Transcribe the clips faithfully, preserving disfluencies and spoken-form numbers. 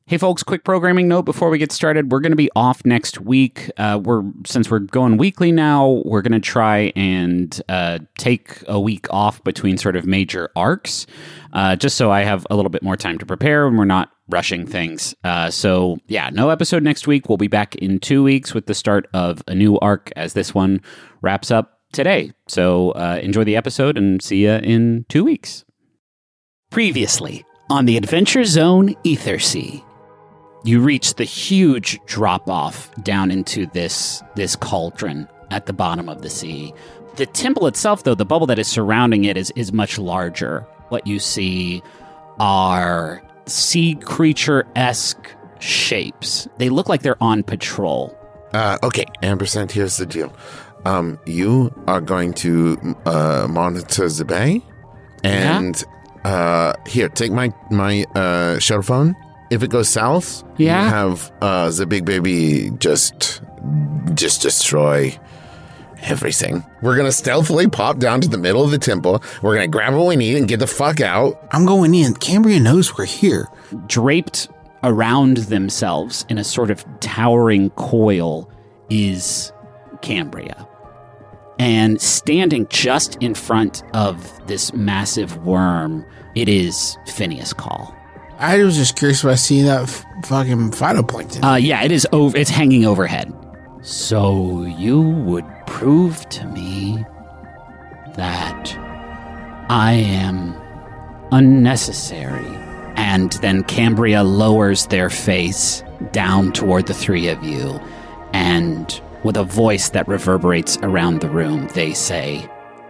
Hey folks, quick programming note before we get started. We're going to be off next week. Uh, we're since we're going weekly now, we're going to try and uh, take a week off between sort of major arcs, uh, just so I have a little bit more time to prepare and we're not rushing things. Uh, so yeah, no episode next week. We'll be back in two weeks with the start of a new arc as this one wraps up today. So uh, enjoy the episode and see you in two weeks. Previously on the Adventure Zone Ethersea. You reach the huge drop-off down into this this cauldron at the bottom of the sea. The temple itself, though, the bubble that is surrounding it is, is much larger. What you see are sea creature-esque shapes. They look like they're on patrol. Uh, okay, Ampersand, here's the deal. Um, you are going to uh, monitor the bay, and yeah. uh, here, take my, my uh, shuttle phone. If it goes south, yeah. you have uh, the big baby just just destroy everything. We're going to stealthily pop down to the middle of the temple. We're going to grab what we need and get the fuck out. I'm going in. Cambria knows we're here. Draped around themselves in a sort of towering coil is Cambria. And standing just in front of this massive worm, it is Phineas Call. I was just curious if I see that f- fucking phytoplankton. Uh, yeah, it is over. It's hanging overhead. So you would prove to me that I am unnecessary. And then Cambria lowers their face down toward the three of you, and with a voice that reverberates around the room, they say,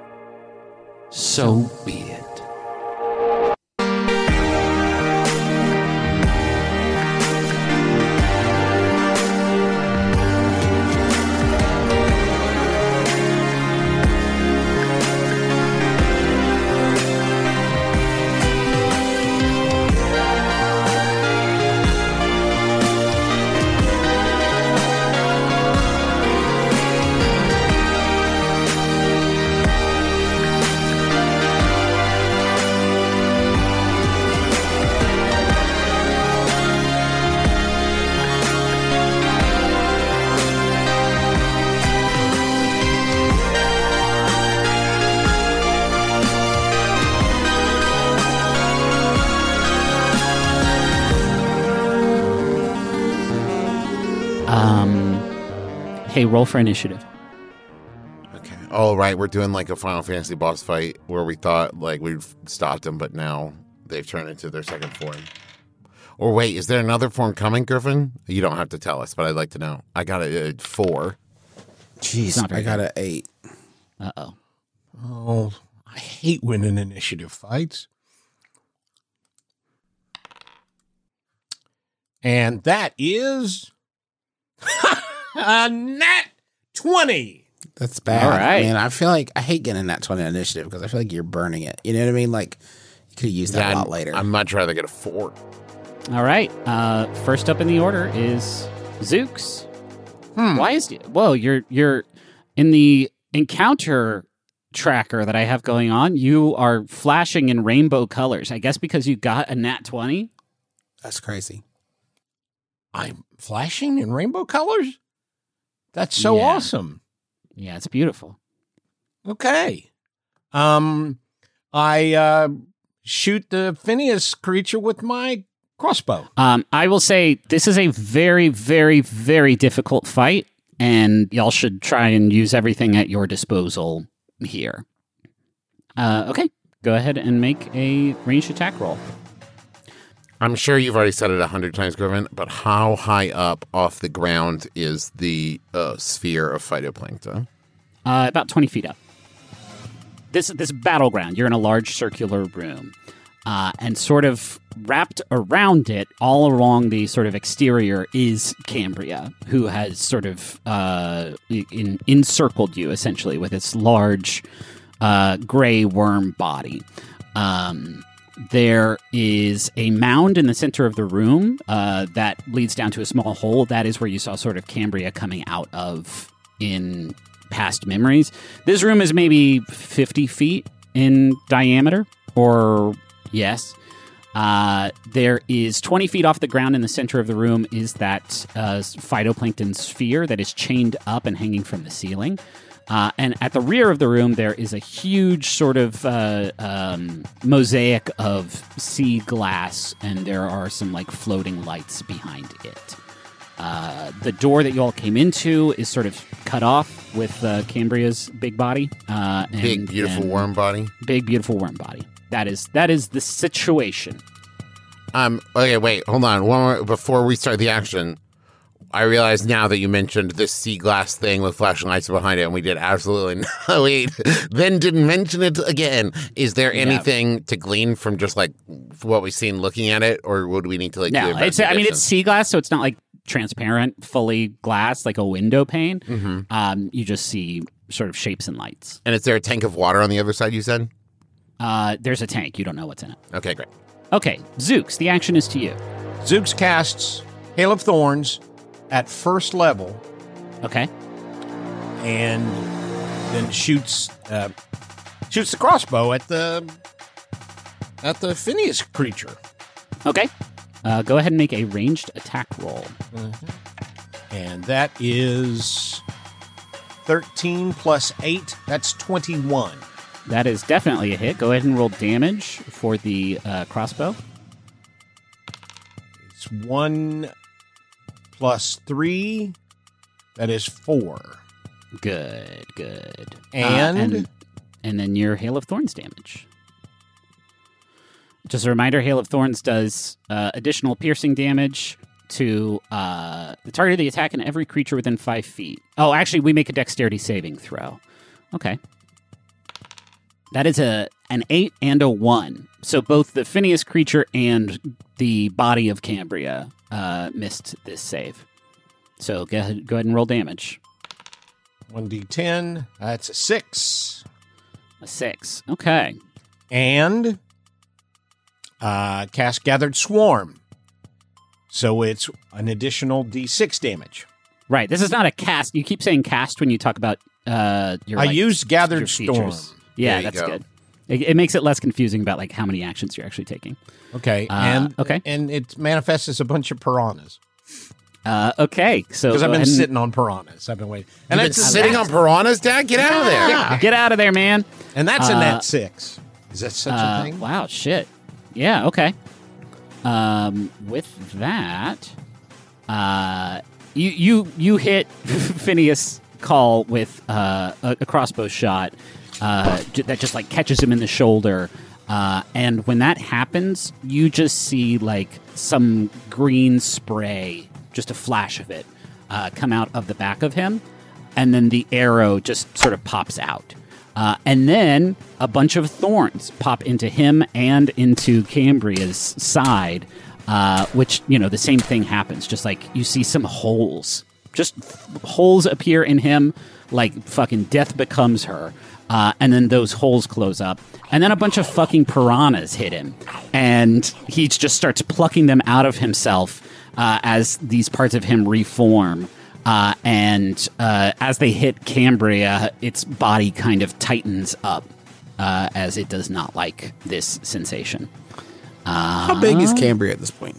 "So be it." Hey, roll for initiative. Okay. Oh, right. We're doing like a Final Fantasy boss fight where we thought like we've stopped them, but now they've turned into their second form. Or wait, is there another form coming, Griffin? You don't have to tell us, but I'd like to know. I got a, a four. Jeez, I got an eight. Uh-oh. Oh, I hate winning initiative fights. And that is... A nat twenty. That's bad. All right. Man, I feel like I hate getting a nat twenty initiative because I feel like you're burning it. You know what I mean? Like, you could have used that yeah, a lot later. I'd much rather get a four. All right. Uh, first up in the order is Zooks. Hmm. Why is... Whoa, you're, you're in the encounter tracker that I have going on. You are flashing in rainbow colors. I guess because you got a nat twenty? That's crazy. I'm flashing in rainbow colors? That's so yeah. awesome. Yeah, it's beautiful. Okay. Um, I uh, shoot the Phineas creature with my crossbow. Um, I will say this is a very, very, very difficult fight, and y'all should try and use everything at your disposal here. Uh, okay, go ahead and make a ranged attack roll. I'm sure you've already said it a hundred times, Griffin, but how high up off the ground is the uh, sphere of phytoplankton? Uh, about twenty feet up. This this battleground. You're in a large circular room, uh, and sort of wrapped around it, all along the sort of exterior, is Cambria, who has sort of uh, in, encircled you essentially with its large uh, gray worm body. Um, There is a mound in the center of the room uh, that leads down to a small hole. That is where you saw sort of Cambria coming out of in past memories. This room is maybe fifty feet in diameter, or yes. Uh, there is twenty feet off the ground in the center of the room is that uh, phytoplankton sphere that is chained up and hanging from the ceiling. Uh, and at the rear of the room, there is a huge sort of uh, um, mosaic of sea glass, and there are some like floating lights behind it. Uh, the door that you all came into is sort of cut off with uh, Cambria's big body. Uh, and, Big, beautiful and worm body. Big, beautiful worm body. That is that is the situation. Um. Okay, wait, hold on. One more, before we start the action, I realize now that you mentioned this sea glass thing with flashing lights behind it, and we did absolutely no. Wait, then didn't mention it again. Is there anything yeah. to glean from just like what we've seen looking at it, or would we need to like? No, do it's. I mean, it's sea glass, so it's not like transparent, fully glass like a window pane. Mm-hmm. Um, you just see sort of shapes and lights. And is there a tank of water on the other side? You said. Uh, there's a tank. You don't know what's in it. Okay, great. Okay, Zooks, the action is to you. Zooks casts Hail of Thorns at first level. Okay. And then shoots uh, shoots the crossbow at the at the Phineas creature. Okay. Uh, go ahead and make a ranged attack roll. Mm-hmm. And that is thirteen plus eight. That's twenty-one. That is definitely a hit. Go ahead and roll damage for the uh, crossbow. It's one plus three. That is four. Good, good. And? Uh, and and then your Hail of Thorns damage. Just a reminder, Hail of Thorns does uh, additional piercing damage to uh, the target of the attack and every creature within five feet. Oh, actually, we make a dexterity saving throw. Okay. That is a an eight and a one. So both the Phineas creature and the body of Cambria uh, missed this save. So go ahead, go ahead and roll damage. one d ten. That's a six. A six. Okay. And uh, cast Gathered Swarm. So it's an additional d six damage. Right. This is not a cast. You keep saying cast when you talk about uh, your. I like, used Gathered your Storm. features. Yeah, There you that's go. good. It, it makes it less confusing about like how many actions you're actually taking. Okay. Uh, and okay. And it manifests as a bunch of piranhas. Uh, okay, so Because I've go been ahead and- sitting on piranhas. I've been waiting. And And it's that's sitting on piranhas, Dad. Get out of there. Yeah. Get out of there, man. And that's a Uh, net six. Is that such Uh, a thing? Wow, shit. Yeah, okay. Um, with that, uh, you you you hit Phineas Call with uh, a, a crossbow shot uh, j- that just like catches him in the shoulder. Uh, and when that happens, you just see like some green spray, just a flash of it, uh, come out of the back of him, and then the arrow just sort of pops out. Uh, and then a bunch of thorns pop into him and into Cambria's side, uh, which, you know, the same thing happens. Just like you see some holes. Just holes appear in him, like fucking death becomes her. Uh, and then those holes close up. And then a bunch of fucking piranhas hit him. And he just starts plucking them out of himself uh, as these parts of him reform. Uh, and uh, as they hit Cambria, its body kind of tightens up uh, as it does not like this sensation. Uh, How big is Cambria at this point?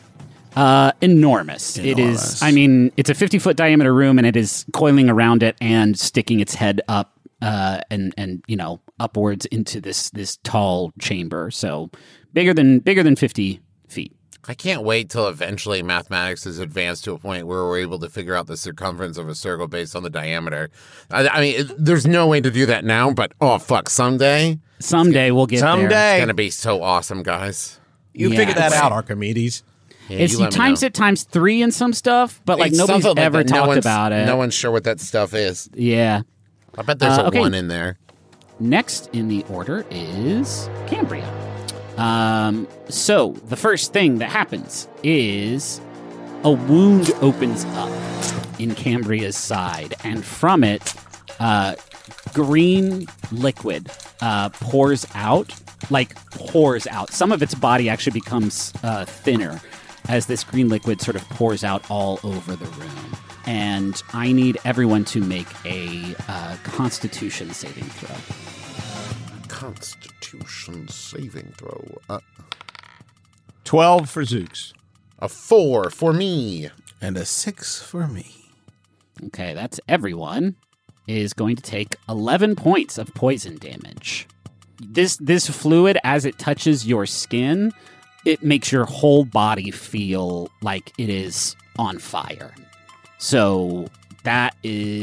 Uh, enormous. It is, Enormous. I mean, it's a fifty-foot diameter room, and it is coiling around it and sticking its head up uh, and, and, you know, upwards into this this tall chamber. So bigger than bigger than fifty feet. I can't wait till eventually mathematics is advanced to a point where we're able to figure out the circumference of a circle based on the diameter. I, I mean, it, there's no way to do that now, but oh, fuck, someday. Someday we'll get there. Someday. It's going to be so awesome, guys. You Yeah, figured that it's- out, Archimedes. Yeah, It's, you you let me times know. it times three and some stuff, but like It's nobody's something like ever that. No talked one's- about it. No one's sure what that stuff is. Yeah. I bet there's Uh, a okay. one in there. Next in the order is Cambria. Um, so the first thing that happens is a wound opens up in Cambria's side, and from it, uh, green liquid uh, pours out, like pours out. Some of its body actually becomes uh, thinner as this green liquid sort of pours out all over the room. And I need everyone to make a uh, Constitution saving throw. Constitution saving throw. Uh, twelve for Zooks. A four for me. And a six for me. Okay, that's everyone is going to take eleven points of poison damage. This this fluid, as it touches your skin, it makes your whole body feel like it is on fire. So that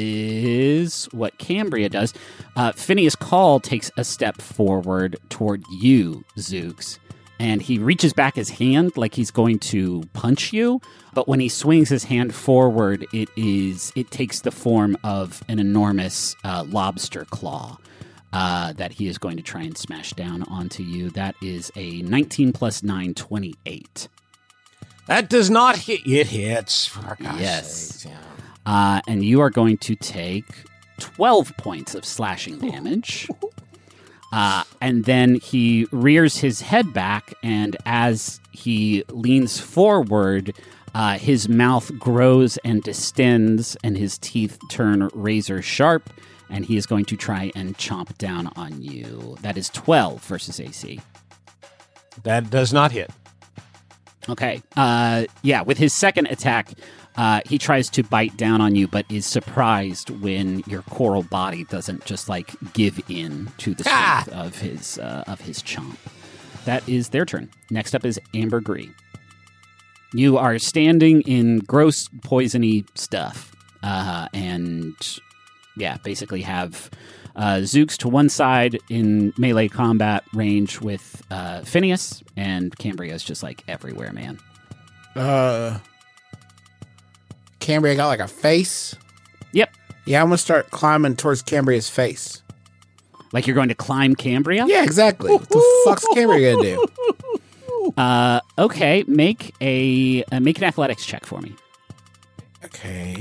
is what Cambria does. Uh, Phineas Call takes a step forward toward you, Zooks, and he reaches back his hand like he's going to punch you. But when he swings his hand forward, it is it takes the form of an enormous uh, lobster claw uh, that he is going to try and smash down onto you. That is a nineteen plus nine, twenty-eight. That does not hit. It hits. For God's Yes. sakes, yeah. Uh, and you are going to take twelve points of slashing damage. Uh, and then he rears his head back, and as he leans forward, uh, his mouth grows and distends, and his teeth turn razor sharp, and he is going to try and chomp down on you. That is twelve versus A C. That does not hit. Okay. Uh, yeah, with his second attack, uh, he tries to bite down on you, but is surprised when your coral body doesn't just like give in to the Ah! strength of his uh, of his chomp. That is their turn. Next up is Ambergris. You are standing in gross, poisony stuff, uh, and yeah, basically have uh, Zooks to one side in melee combat range with uh, Phineas, and Cambria is just like everywhere, man. Uh, Cambria got like a face. Yep. Yeah, I'm gonna start climbing towards Cambria's face. Like you're going to climb Cambria? Yeah, exactly. What the fuck's Cambria gonna do? Uh, okay, make a uh, make an athletics check for me. Okay.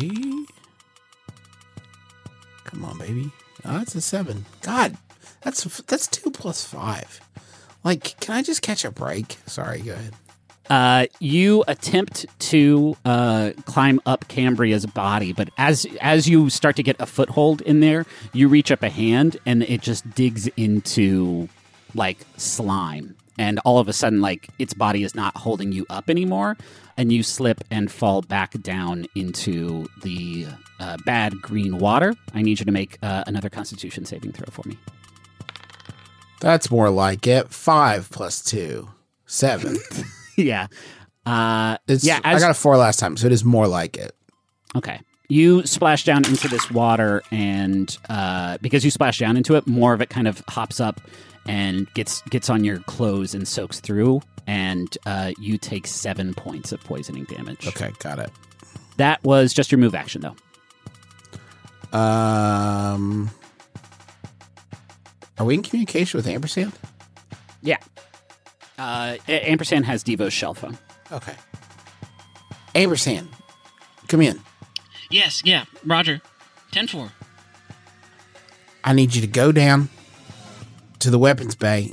Come on, baby. Oh, that's a seven. God, that's that's two plus five. Like, can I just catch a break? Sorry, go ahead. Uh, you attempt to uh, climb up Cambria's body, but as as you start to get a foothold in there, you reach up a hand and it just digs into like slime, and all of a sudden, like its body is not holding you up anymore, and you slip and fall back down into the uh, bad green water. I need you to make uh, another Constitution saving throw for me. That's more like it. Five plus two, seven. Yeah. Uh, It's, yeah. I As, got a four last time, so it is more like it. okay. You splash down into this water, and uh, because you splash down into it, more of it kind of hops up and gets gets on your clothes and soaks through, and uh, you take seven points of poisoning damage. Okay, got it. That was just your move action, though. Um, are we in communication with Ampersand? Yeah. Uh, A- Ampersand has Devo's shell phone. Okay. Ampersand, come in. Yes, yeah, Roger. ten four. I need you to go down to the weapons bay,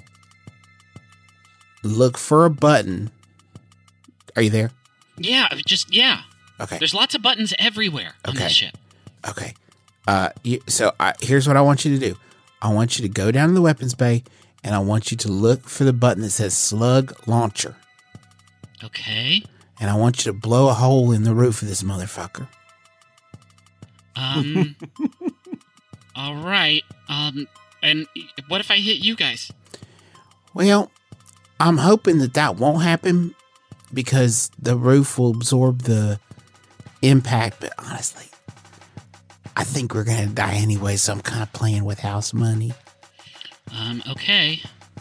look for a button. Are you there? Yeah, just, yeah. Okay. There's lots of buttons everywhere on Okay. this ship. Okay. Uh, you, so I, here's what I want you to do. I want you to go down to the weapons bay, and I want you to look for the button that says slug launcher. Okay. And I want you to blow a hole in the roof of this motherfucker. Um, all right. Um, and what if I hit you guys? Well, I'm hoping that that won't happen because the roof will absorb the impact. But honestly, I think we're going to die anyway, so I'm kind of playing with house money. Um, okay.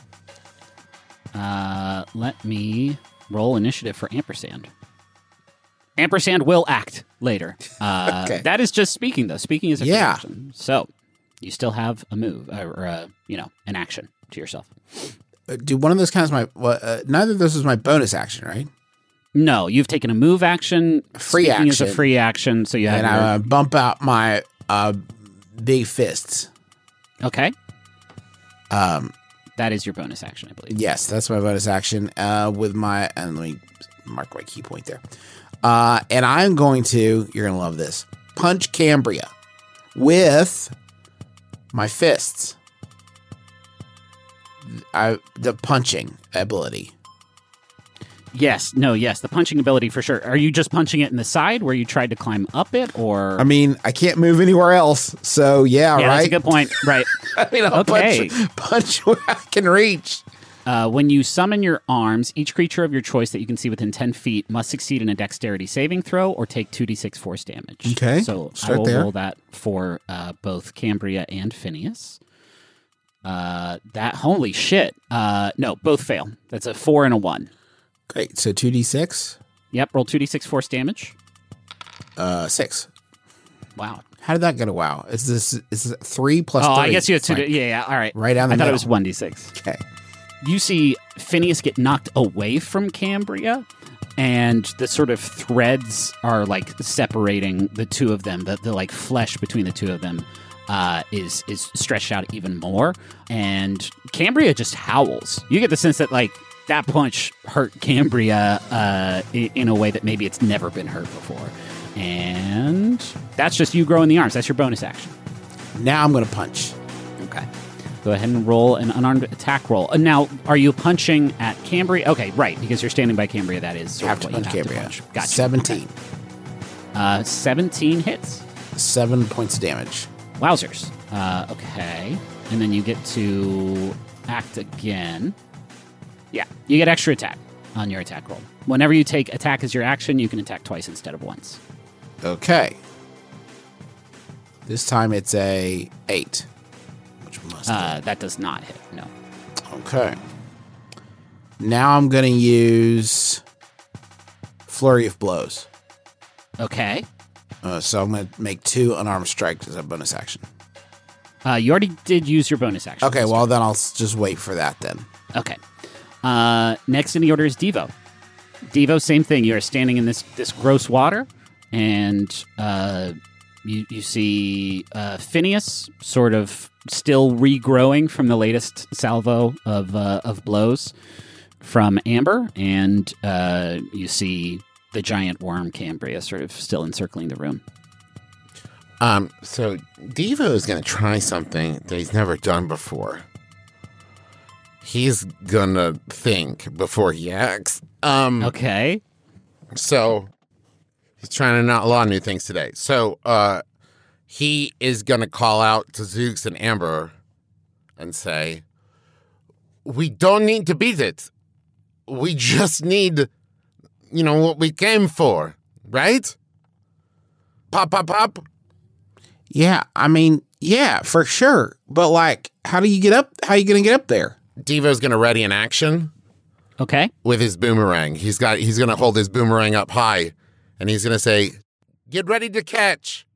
Uh, let me roll initiative for Ampersand. Ampersand will act later. Uh, Okay. That is just speaking, though. Speaking is a free Yeah. action. So you still have a move, uh, or uh, you know, an action to yourself. Uh, Do one of those counts my... Well, uh, neither of those was my bonus action, right? No, you've taken a move action. Free Speaking is a action. free action, so you have And your- I uh, bump out my uh, big fists. okay. Um, That is your bonus action, I believe. yes, that's my bonus action uh, with my... And let me mark my key point there. Uh, and I'm going to... You're going to love this. Punch Cambria with my fists. I, the punching ability. Yes, no, yes, the punching ability for sure. Are you just punching it in the side where you tried to climb up it, or? I mean, I can't move anywhere else, so yeah, yeah, right. that's a good point. Right. I mean, I'll Okay. punch, punch where I can reach. Uh, when you summon your arms, each creature of your choice that you can see within ten feet must succeed in a dexterity saving throw or take two d six force damage. Okay, So I start will there. roll that for uh, both Cambria and Phineas. Uh, that, holy shit. Uh, no, both fail. That's a four and a one. Great. So two d six, Yep, roll two d six force damage. uh, six. Wow. How did that go to wow? Is this is it three plus? Oh, three? I guess you have two. Like, yeah, yeah, all right. right down the I thought it middle. was one d six. Okay. You see Phineas get knocked away from Cambria, and the sort of threads are like separating the two of them. The, the like flesh between the two of them uh, is is stretched out even more, and Cambria just howls. You get the sense that like that punch hurt Cambria uh, in, in a way that maybe it's never been hurt before, and that's just you growing the arms. That's your bonus action. Now I'm gonna punch. Okay. Go ahead and roll an unarmed attack roll. Uh, now, are you punching at Cambria? Okay, right, because you're standing by Cambria. That is sort Have of to what punch you have Cambria. to punch. Gotcha. Seventeen. Uh, seventeen hits. Seven points of damage. Wowzers. Uh, okay. And then you get to act again. Yeah, you get extra attack on your attack roll. Whenever you take attack as your action, you can attack twice instead of once. Okay. This time it's a eight. Which must Uh, that does not hit, no. Okay. Now I'm going to use Flurry of Blows. Okay. Uh, so I'm going to make two unarmed strikes as a bonus action. Uh, you already did use your bonus action. Okay, well, then I'll s- just wait for that then. Okay. Uh, next in the order is Devo. Devo, same thing. You are standing in this this gross water, and uh, you you see uh, Phineas sort of still regrowing from the latest salvo of uh, of blows from Amber, and uh, you see the giant worm Cambria sort of still encircling the room. Um, so Devo is going to try something that he's never done before. He's gonna think before he acts. Um, Okay. So he's trying to not law new things today. So uh, he is gonna call out to Zooks and Amber and say, "We don't need to beat it. We just need, you know, what we came for, right? Pop, pop, pop." Yeah, I mean, yeah, for sure. But, like, how do you get up? How are you going to get up there? Devo's gonna ready an action Okay. with his boomerang. He's got. He's gonna hold his boomerang up high, and he's gonna say, "Get ready to catch."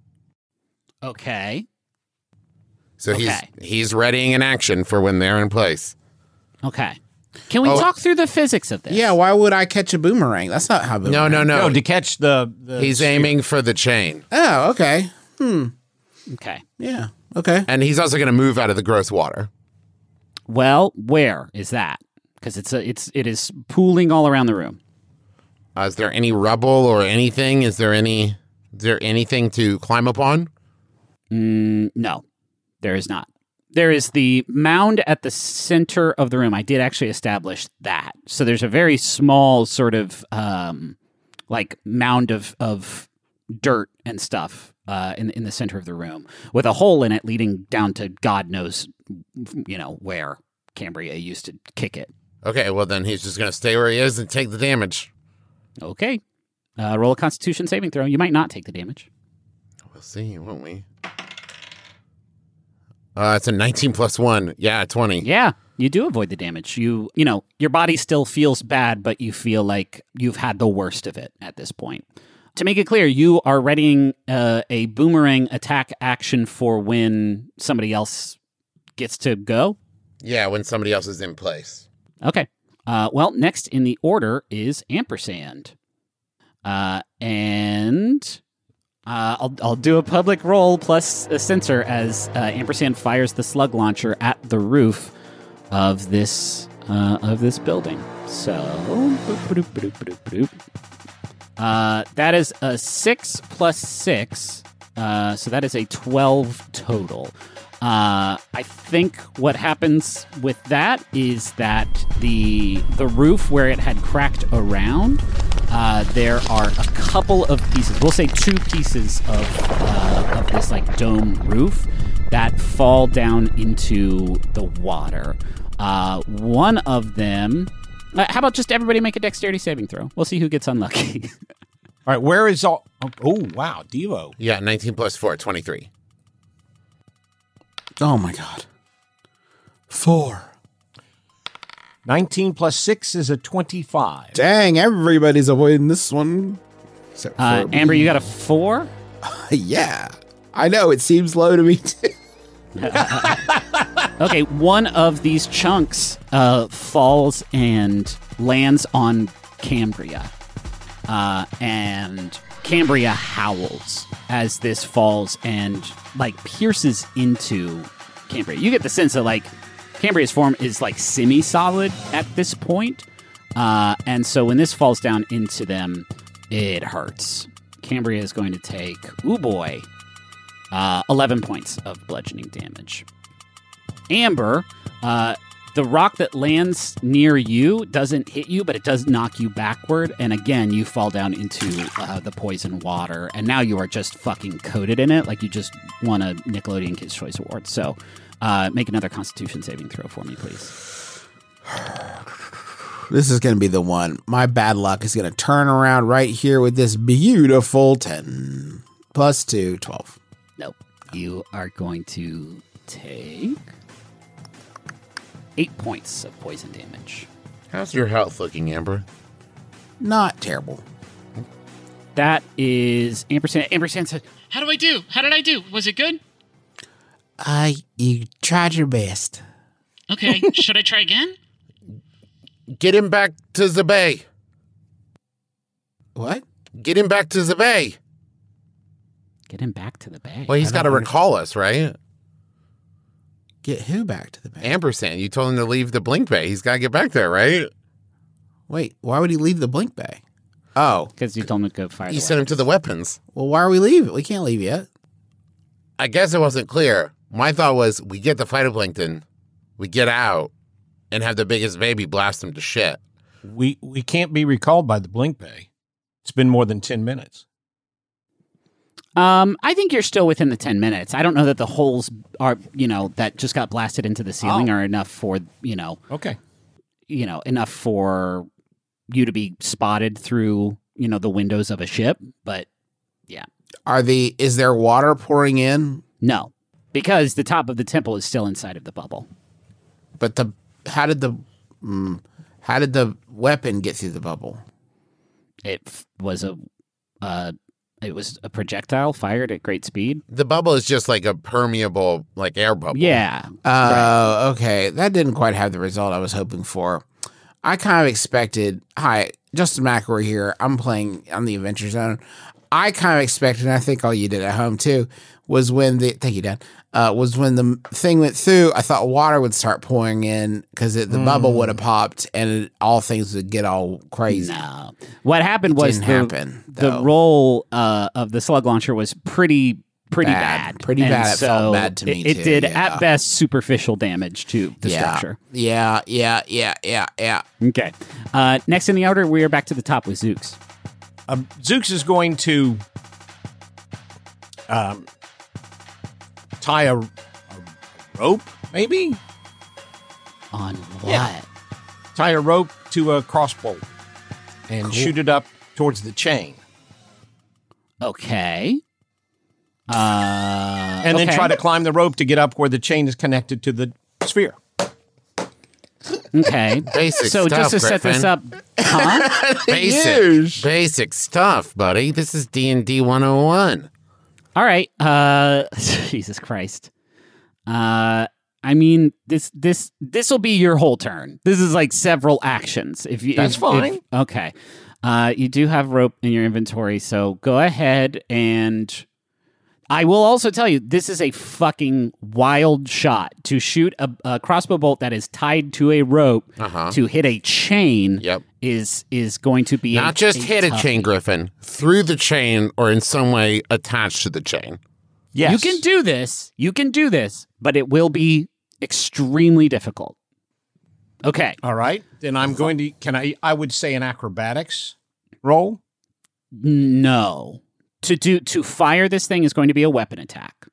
Okay. So Okay. he's he's readying an action for when they're in place. Okay. Can we Oh. talk through the physics of this? Yeah, why would I catch a boomerang? That's not how boomerang. No, no, no. No, to catch the. the He's aiming for the chain, Oh, okay. Okay. Yeah, okay. and he's also gonna move out of the gross water. Well, where is that? Because it's a, it's it is pooling all around the room. Uh, is there any rubble or anything? Is there any? Is there anything to climb up on? Mm, no, there is not. There is the mound at the center of the room. I did actually establish that. So there's a very small sort of um, like mound of of dirt and stuff uh, in in the center of the room with a hole in it leading down to God knows, you know, where Cambria used to kick it. Okay, well then he's just gonna stay where he is and take the damage. Okay, uh, roll a Constitution saving throw. You might not take the damage. We'll see, won't we? Uh, it's a nineteen plus one. Yeah, twenty. Yeah, you do avoid the damage. You, you know, your body still feels bad, but you feel like you've had the worst of it at this point. To make it clear, you are readying uh, a boomerang attack action for when somebody else gets to go. Yeah, when somebody else is in place. Okay. Uh, well, next in the order is Ampersand. Uh, and uh, I'll, I'll do a public roll plus a sensor as uh, Ampersand fires the slug launcher at the roof of this uh, of this building. So, uh, that is a six plus six. Uh, so that is a twelve total. Uh, I think what happens with that is that the the roof where it had cracked around, uh, there are a couple of pieces. We'll say two pieces of uh, of this like dome roof that fall down into the water. Uh, one of them. Uh, how about just everybody make a dexterity saving throw? We'll see who gets unlucky. All right, where is all... Oh, oh, wow, Devo. Yeah, nineteen plus four, twenty-three. Oh, my God. Four. nineteen plus six is a twenty-five. Dang, everybody's avoiding this one. Except for Uh, me. Amber, you got a four? Yeah. I know, it seems low to me, too. Okay, one of these chunks uh, falls and lands on Cambria. Uh, and Cambria howls as this falls and, like, pierces into Cambria. You get the sense that, like, Cambria's form is, like, semi-solid at this point. Uh, and so when this falls down into them, it hurts. Cambria is going to take, ooh boy, uh, eleven points of bludgeoning damage. Amber, uh, the rock that lands near you doesn't hit you, but it does knock you backward. And again, you fall down into uh, the poison water. And now you are just fucking coated in it, like you just won a Nickelodeon Kids' Choice Award. So uh, make another Constitution saving throw for me, please. This is going to be the one. My bad luck is going to turn around right here with this beautiful ten. Plus two, twelve. Nope. You are going to take eight points of poison damage. How's your health looking, Amber? Not terrible. That is ampersand. Ampersand said, How do I do? How did I do? Was it good? Uh, you tried your best. Okay, should I try again? Get him back to the bay. What? Get him back to the bay. get him back to the bay. Well, he's I got to don't recall us, right? Get who back to the bay? Ampersand, you told him to leave the Blink Bay. He's got to get back there, right? Wait, why would he leave the Blink Bay? Oh, Because you told him to go fire You the sent him to the weapons. well, why are we leaving? We can't leave yet. I guess it wasn't clear. My thought was we get the phytoplankton, we get out, and have the biggest baby blast him to shit. We we can't be recalled by the Blink Bay. It's been more than ten minutes. Um, I think you're still within the ten minutes. I don't know that the holes are, you know, that just got blasted into the ceiling Oh. are enough for, you know, Okay. you know, enough for you to be spotted through, you know, the windows of a ship. But Are the is there water pouring in? no, because the top of the temple is still inside of the bubble. But the how did the mm, how did the weapon get through the bubble? It f- was a, uh, it was a projectile fired at great speed. The bubble is just like a permeable, like air bubble. Yeah. Oh, okay. That didn't quite have the result I was hoping for. I kind of expected. Hi, Justin McElroy here. I'm playing on the Adventure Zone. I kind of expected, and I think all you did at home too, was when the thank you, Dan. Uh, was when the thing went through. I thought water would start pouring in because the Mm. bubble would have popped, and it, all things would get all crazy. No. What happened was Didn't the, happen, the though. roll uh, of the slug launcher was pretty pretty Bad. bad. Pretty And bad. It so felt bad to me, It, it too, did yeah. at best superficial damage to the yeah. structure. Yeah, yeah, yeah, yeah, yeah. Okay. Uh, next in the order, we are back to the top with Zooks. Um, Zooks is going to um, tie a, a rope, maybe? On what? Yeah. Tie a rope to a crossbow and shoot it up towards the chain. Okay. Uh, And then okay. try to climb the rope to get up where the chain is connected to the sphere. Okay. Basic so stuff, just to set this Griffin. up, huh? Basic, basic stuff, buddy. This is D and D one oh one. All right. Uh, Jesus Christ. Uh, I mean, this this this will be your whole turn. This is like several actions. If you, That's if- fine. if- okay. Uh, you do have rope in your inventory, so go ahead and. I will also tell you, this is a fucking wild shot to shoot a, a crossbow bolt that is tied to a rope Uh-huh. to hit a chain. Yep. Is is going to be Not just hit a tough- chain, Griffin. Through the chain or in some way attached to the chain. Yes. You can do this. You can do this, but it will be extremely difficult. Okay. All right. Then I'm going to, can I, I would say an acrobatics roll. No. To do to fire this thing is going to be a weapon attack.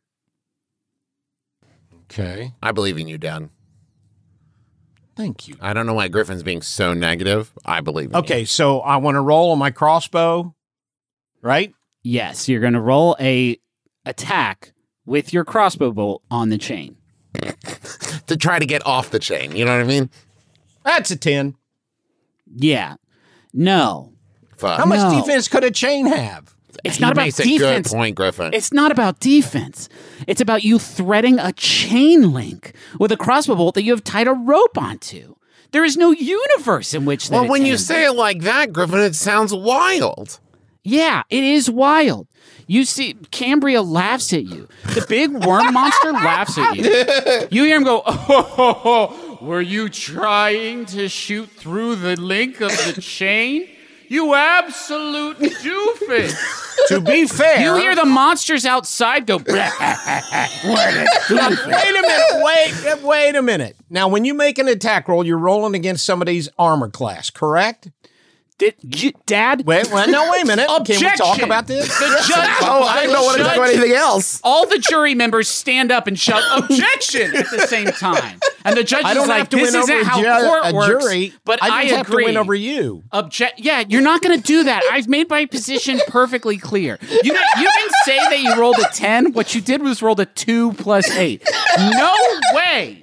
Okay. I believe in you, Dad. Thank you. I don't know why Griffin's being so negative. I believe in Okay, you. so I want to roll on my crossbow, right? Yes, you're going to roll a attack with your crossbow bolt on the chain. To try to get off the chain. You know what I mean? That's a ten. Yeah. No. Fuck. How much No. defense could a chain have? It's He not about makes a defense. good point, Griffin. It's not about defense. It's about you threading a chain link with a crossbow bolt that you have tied a rope onto. There is no universe in which that well, it when can. you say it like that, Griffin, it sounds wild. Yeah, it is wild. You see, Cambria laughs at you. The big worm monster laughs at you. You hear him go, oh, were you trying to shoot through the link of the chain? You absolute doofus. To be fair, You hear the monsters outside go, "Blah." What a doofus. Wait a minute. Wait. Wait a minute. Now, when you make an attack roll, you're rolling against somebody's armor class, correct? Did you, Dad? Wait. Well, no. Wait a minute. Can we talk Objection. about this? The judge. Oh, I don't want to talk about anything else. All the jury members stand up and shout objection at the same time, and the judge I is don't like, have to "This win over isn't a, how ju- court a works." jury, But I I, just have agree. to win over you. Object. Yeah, you're not going to do that. I've made my position perfectly clear. You can, you can say that you rolled a ten. What you did was rolled a two plus eight. No way.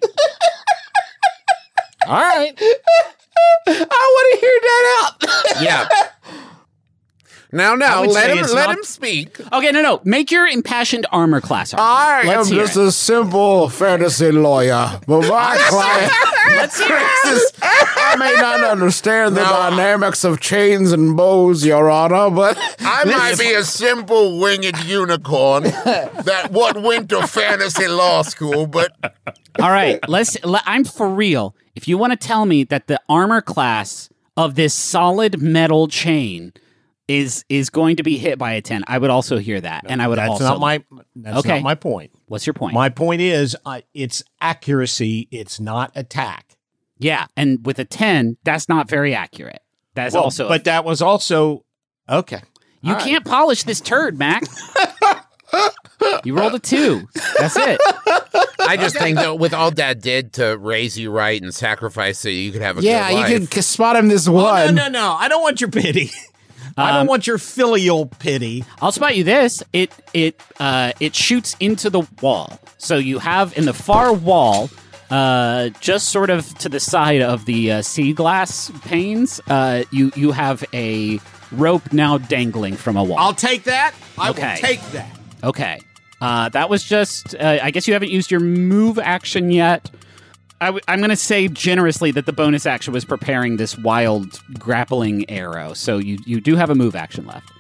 All right. I want to hear that out. Yeah. Now, I now, would let say him it's let not- him speak. Okay, no, no. Make your impassioned armor class. Argument. I Let's am hear just it. a simple fantasy lawyer, but my client, Let's hear it. I may not understand the dynamics of chains and bows, Your Honor, but I might be a simple winged unicorn that what went to fantasy law school, but All right, let's. Let, I'm for real. If you want to tell me that the armor class of this solid metal chain is is going to be hit by a ten, I would also hear that, and I would That's also. not my. That's Okay. not my point. What's your point? My point is, uh, it's accuracy. It's not attack. yeah, and with a ten, that's not very accurate. That's Well, also. but that was also okay. you all right. can't polish this turd, Mac. You rolled a two. That's it. I just think that with all Dad did to raise you right and sacrifice so you could have a yeah, good life. you can c- spot him this Oh, one. no, no, no! I don't want your pity. I don't Um, want your filial pity. I'll spot you this. It it uh it shoots into the wall. So you have in the far wall, uh, just sort of to the side of the uh, sea glass panes, uh, you you have a rope now dangling from a wall. I'll take that. I Okay. will take that. Okay. Uh, that was just. Uh, I guess you haven't used your move action yet. I w- I'm going to say generously that the bonus action was preparing this wild grappling arrow. So you you do have a move action left.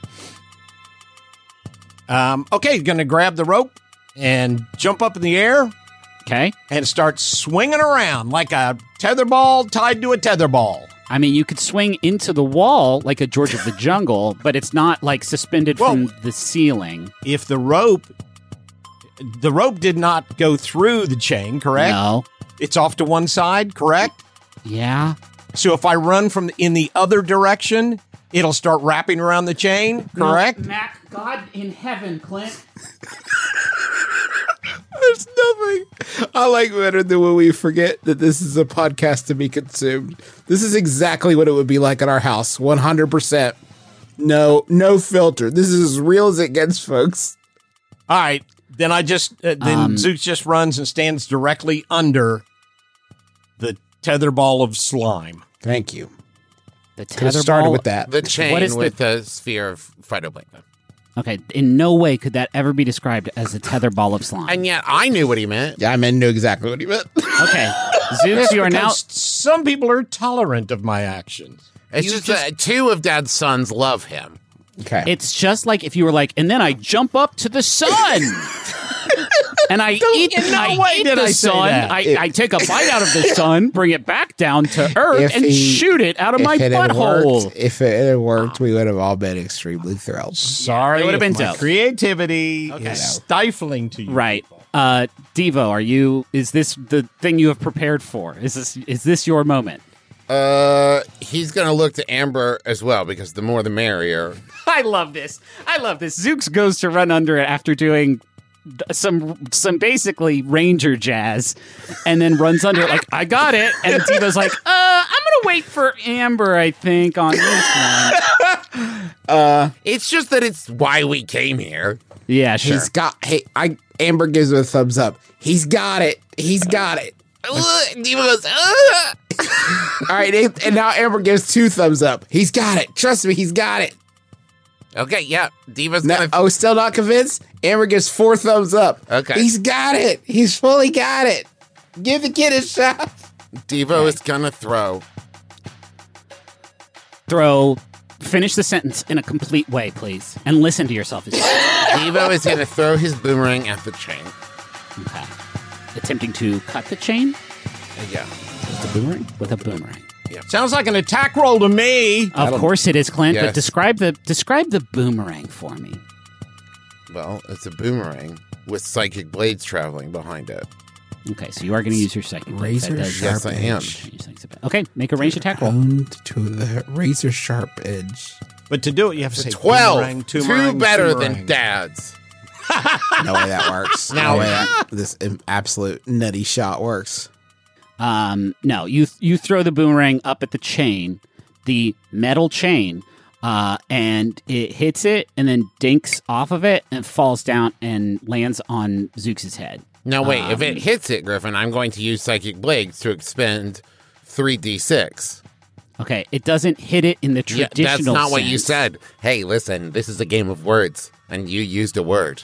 Um, okay, going to grab the rope and jump up in the air Okay. and start swinging around like a tether ball tied to a tether ball. I mean, you could swing into the wall like a George of the Jungle, but it's not like suspended Whoa. from the ceiling. If the rope, the rope did not go through the chain, correct? No. It's off to one side, correct? Yeah. So if I run from the, in the other direction, it'll start wrapping around the chain, correct? No, Mac, God in heaven, Clint. There's nothing I like better than when we forget that this is a podcast to be consumed. This is exactly what it would be like at our house. one hundred percent. No, no filter. This is as real as it gets, folks. All right. Then I just, uh, then Um, Zeus just runs and stands directly under the tether ball of slime. Thank you. The Could have tether started ball. with that. the chain What is with the, sphere of phytoplankton. Okay. In no way could that ever be described as a tether ball of slime. And yet I knew what he meant. Yeah, I mean, knew exactly what he meant. Okay. Zeus, you are now. Because some people are tolerant of my actions. It's You just, just- that two of Dad's sons love him. Okay. It's just like if you were like, and then I jump up to the sun. and I eat, in no I way eat did the I say sun. that. I, I take a bite out of the sun, bring it back down to Earth, If and he- shoot it out of If my it had butthole. worked, if it had worked, we would have all been extremely thrilled. Sorry, it would've if been my dope. creativity Okay. is stifling to you. Right. people. Uh, Devo, are you? Is this the thing you have prepared for? Is this is this your moment? Uh, he's gonna look to Amber as well because the more the merrier. I love this. I love this. Zooks goes to run under it after doing some some basically ranger jazz, and then runs under it like I got it. And Devo's like, uh, I'm gonna wait for Amber. I think on this one. It's just that it's why we came here. Yeah, sure. He's got. Hey, I Amber gives him a thumbs up. He's got it. He's got it. Diva goes, "Ugh." All right, and and now Amber gives two thumbs up. He's got it. Trust me, he's got it. Okay, yeah. Diva's No, gonna. oh, still not convinced? Amber gives four thumbs up. Okay. He's got it. He's fully got it. Give the kid a shot. Devo is gonna throw. Throw. Finish the sentence in a complete way, please, and listen to yourself. As you Devo is gonna throw his boomerang at the chain. okay. Attempting to cut the chain Yeah. with a boomerang. With a boomerang. Sounds like an attack roll to me. Of course it is, Clint. But Yes. describe the describe the boomerang for me. Well, it's a boomerang with psychic blades traveling behind it. Okay, so you are going to use your second blade. Razor That does- sharp Yes, I am. edge. Okay, make a ranged attack roll. Honed to the razor sharp edge. But to do it, you have to say Twelve. boomerang, Two boomerang, better boomerang. than Dad's. No way that works. Now- no way that this absolute nutty shot works. Um, no, you you throw the boomerang up at the chain, the metal chain, uh, and it hits it, and then dinks off of it and falls down and lands on Zooks' head. Now wait, if Um, it hits it, Griffin, I'm going to use psychic blades to expend three d six. Okay, it doesn't hit it in the Yeah, traditional. that's not what you sense. said. Hey, listen, this is a game of words, and you used a word.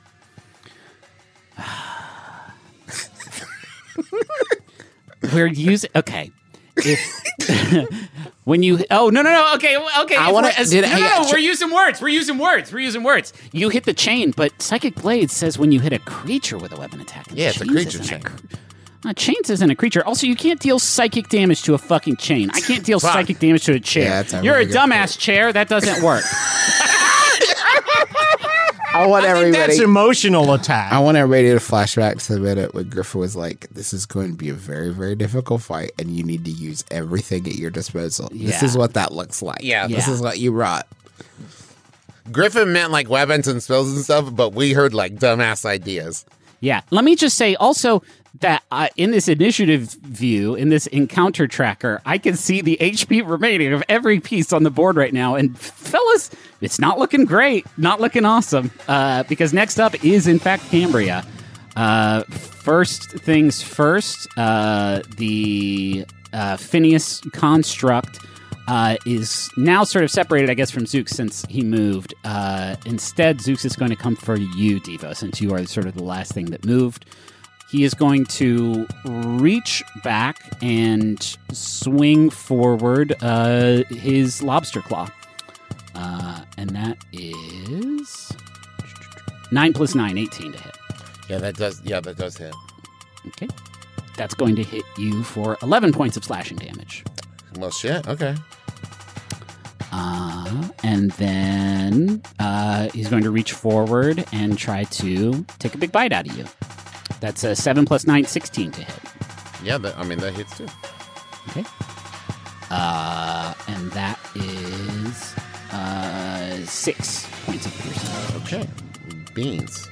We're using okay. If when you oh no no no okay okay I if wanna- we're- as- did- no, hey, no, ch- we're using words we're using words we're using words. You hit the chain, but Psychic Blade says when you hit a creature with a weapon attack. and Yeah, it's a chains creature isn't chain. cr- uh, chains isn't a creature. Also, you can't deal psychic damage to a fucking chain. I can't deal Fuck. psychic damage to a chair. Yeah, that's a You're really a good dumbass chair. That doesn't work. I want I think everybody. that's emotional attack. I want everybody to flashback to the minute when Griffin was like, "This is going to be a very, very difficult fight, and you need to use everything at your disposal." This Yeah. is what that looks like. Yeah. this Yeah. is what you brought. Griffin meant like weapons and spells and stuff, but we heard like dumbass ideas. Yeah. Let me just say also that uh, in this initiative view, in this encounter tracker, I can see the H P remaining of every piece on the board right now. And fellas, it's not looking great, not looking awesome. Uh, because next up is, in fact, Cambria. Uh, first things first, uh, the uh, Phineas construct uh, is now sort of separated, I guess, from Zooks since he moved. Uh, instead, Zooks is going to come for you, Devo, since you are sort of the last thing that moved. He is going to reach back and swing forward uh, his lobster claw. Uh, and that is nine plus nine, eighteen to hit. Yeah, that does. Yeah, that does hit. Okay. That's going to hit you for eleven points of slashing damage. Well, shit. Okay. Uh, and then uh, he's going to reach forward and try to take a big bite out of you. That's a seven plus nine, sixteen to hit. Yeah, that, I mean that hits too. Okay. Uh, and that is uh, six points of piercing. Okay. Beans.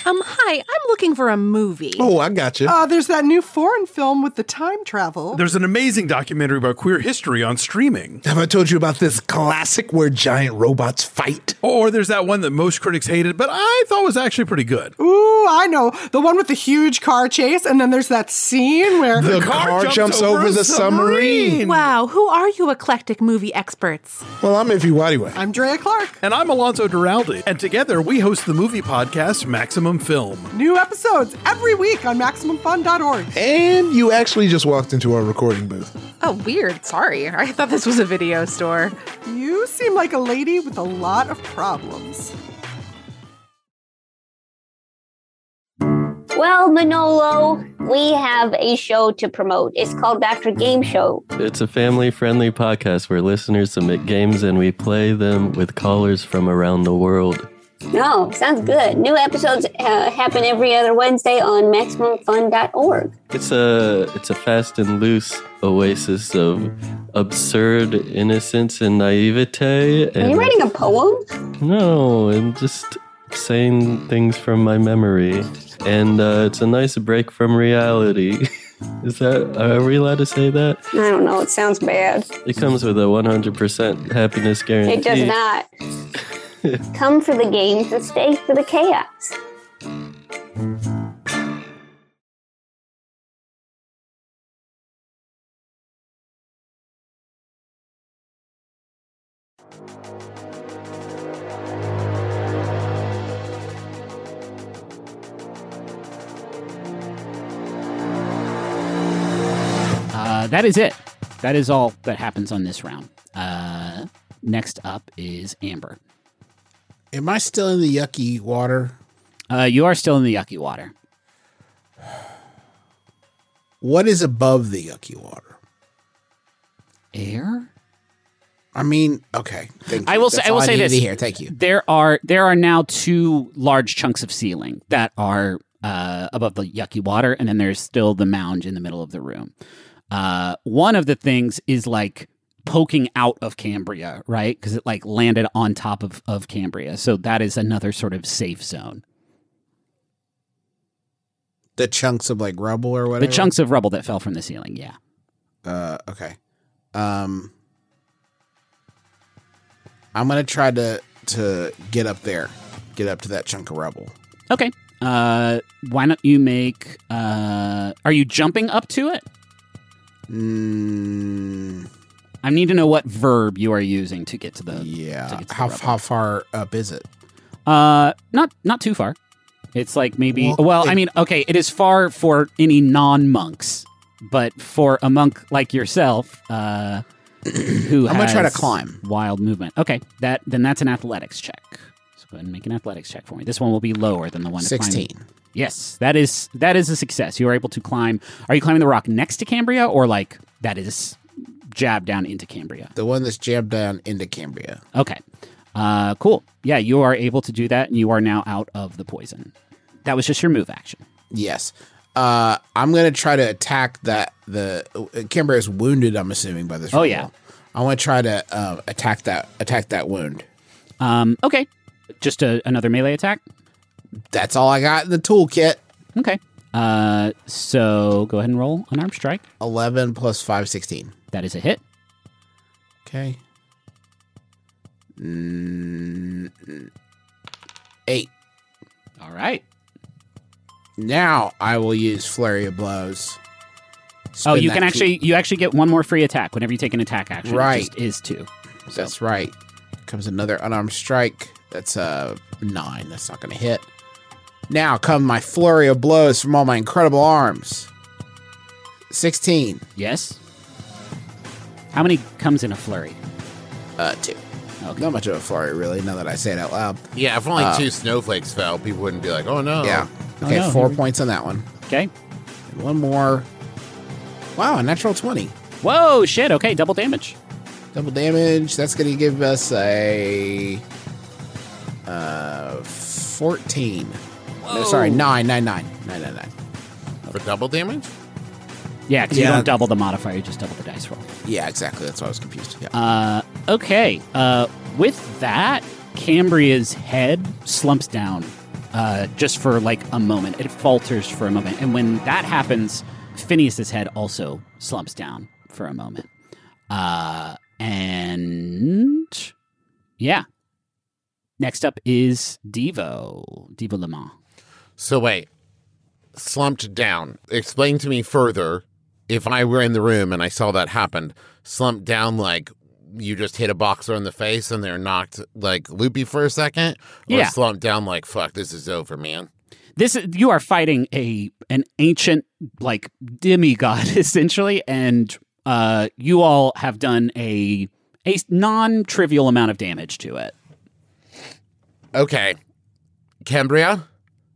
Um, hi, I'm looking for a movie. Oh, I got you. Uh, there's that new foreign film with the time travel. There's an amazing documentary about queer history on streaming. Have I told you about this classic where giant robots fight? Or there's that one that most critics hated, but I thought was actually pretty good. Ooh, I know. The one with the huge car chase, and then there's that scene where the, the car, car jumps, jumps over, over the submarine. submarine. Wow, who are you eclectic movie experts? Well, I'm Ify Wadiwe. I'm Drea Clark. And I'm Alonso Duralde. And together we host the movie podcast Maximum Film. New episodes every week on Maximum Fun dot org. And you actually just walked into our recording booth. Oh, weird. Sorry. I thought this was a video store. You seem like a lady with a lot of problems. Well, Manolo, we have a show to promote. It's called Doctor Game Show. It's a family-friendly podcast where listeners submit games and we play them with callers from around the world. Oh, sounds good. New episodes uh, happen every other Wednesday on Maximum Fun dot org. It's a it's a fast and loose oasis of absurd innocence and naivete. And Are you writing a poem? No, I'm just saying things from my memory. And uh, it's a nice break from reality. Is that, are we allowed to say that? I don't know. It sounds bad. It comes with a one hundred percent happiness guarantee. It does not. Come for the games and stay for the chaos. Uh, that is it. That is all that happens on this round. Uh, next up is Amber. Am I still in the yucky water? Uh, you are still in the yucky water. What is above the yucky water? Air? I mean, okay. Thank you. I will say. That's I will all say needed this. to hear. Thank you. There are there are now two large chunks of ceiling that are uh, above the yucky water, and then there's still the mound in the middle of the room. Uh, one of the things is like poking out of Cambria, right? Because it like landed on top of, of Cambria. So that is another sort of safe zone. The chunks of like rubble or whatever? The chunks of rubble that fell from the ceiling, yeah. Uh, okay. Um, I'm going to try to to get up there. Get up to that chunk of rubble. Okay. Uh, why don't you make... Uh, are you jumping up to it? Mm, I need to know what verb you are using to get to the... Yeah. To get to how the how far up is it? Uh, not not too far. It's like maybe... Well, well it, I mean, okay, it is far for any non-monks. But for a monk like yourself, uh, who I'm has going to try to climb. Wild movement. Okay, that then that's an athletics check. So go ahead and make an athletics check for me. This one will be lower than the one. sixteen. Climbing. Yes, that is that is a success. You are able to climb. Are you climbing the rock next to Cambria, or like that is jabbed down into Cambria? The one that's jabbed down into Cambria. Okay, uh, cool. Yeah, you are able to do that, and you are now out of the poison. That was just your move action. Yes. Uh, I'm going to try to attack that. The uh, Cambria is wounded, I'm assuming, by this. Oh, rubble. yeah. I want to try to uh, attack that attack that wound. Um, okay. Just a, another melee attack? That's all I got in the toolkit. Okay. Uh, so go ahead and roll an arm strike. eleven plus five, sixteen. That is a hit. Okay. Mm, eight. All right. Now I will use Flurry of Blows. Oh, Spin you that can key. actually you actually get one more free attack whenever you take an attack action. Right. It just is two. So. That's right. Comes another unarmed strike. That's a nine. That's not going to hit. Now come my Flurry of Blows from all my incredible arms. sixteen. Yes. How many comes in a flurry? Uh, two. Okay. Not much of a flurry, really, now that I say it out loud. Yeah, if only Uh, two snowflakes fell, people wouldn't be like, oh no. Yeah. Oh, Okay, no. four points on that one. Okay. And one more. Wow, a natural twenty. Whoa, shit. Okay, double damage. Double damage. That's going to give us a uh, fourteen. No, sorry, nine, nine, nine. Nine, nine, nine. For double damage? Yeah, because you Yeah. don't double the modifier, you just double the dice roll. Yeah, exactly. That's why I was confused. Yeah. Uh, okay. Uh, with that, Cambria's head slumps down uh, just for like a moment. It falters for a moment. And when that happens, Phineas's head also slumps down for a moment. Uh, and yeah. Next up is Devo. Devo Le Mans. So wait, slumped down. Explain to me further, if I were in the room and I saw that happen, slumped down like you just hit a boxer in the face and they're knocked like loopy for a second? Or Yeah. slumped down like, fuck, this is over, man. This is, you are fighting a an ancient like demigod essentially, and uh, you all have done a a non-trivial amount of damage to it. Okay. Cambria?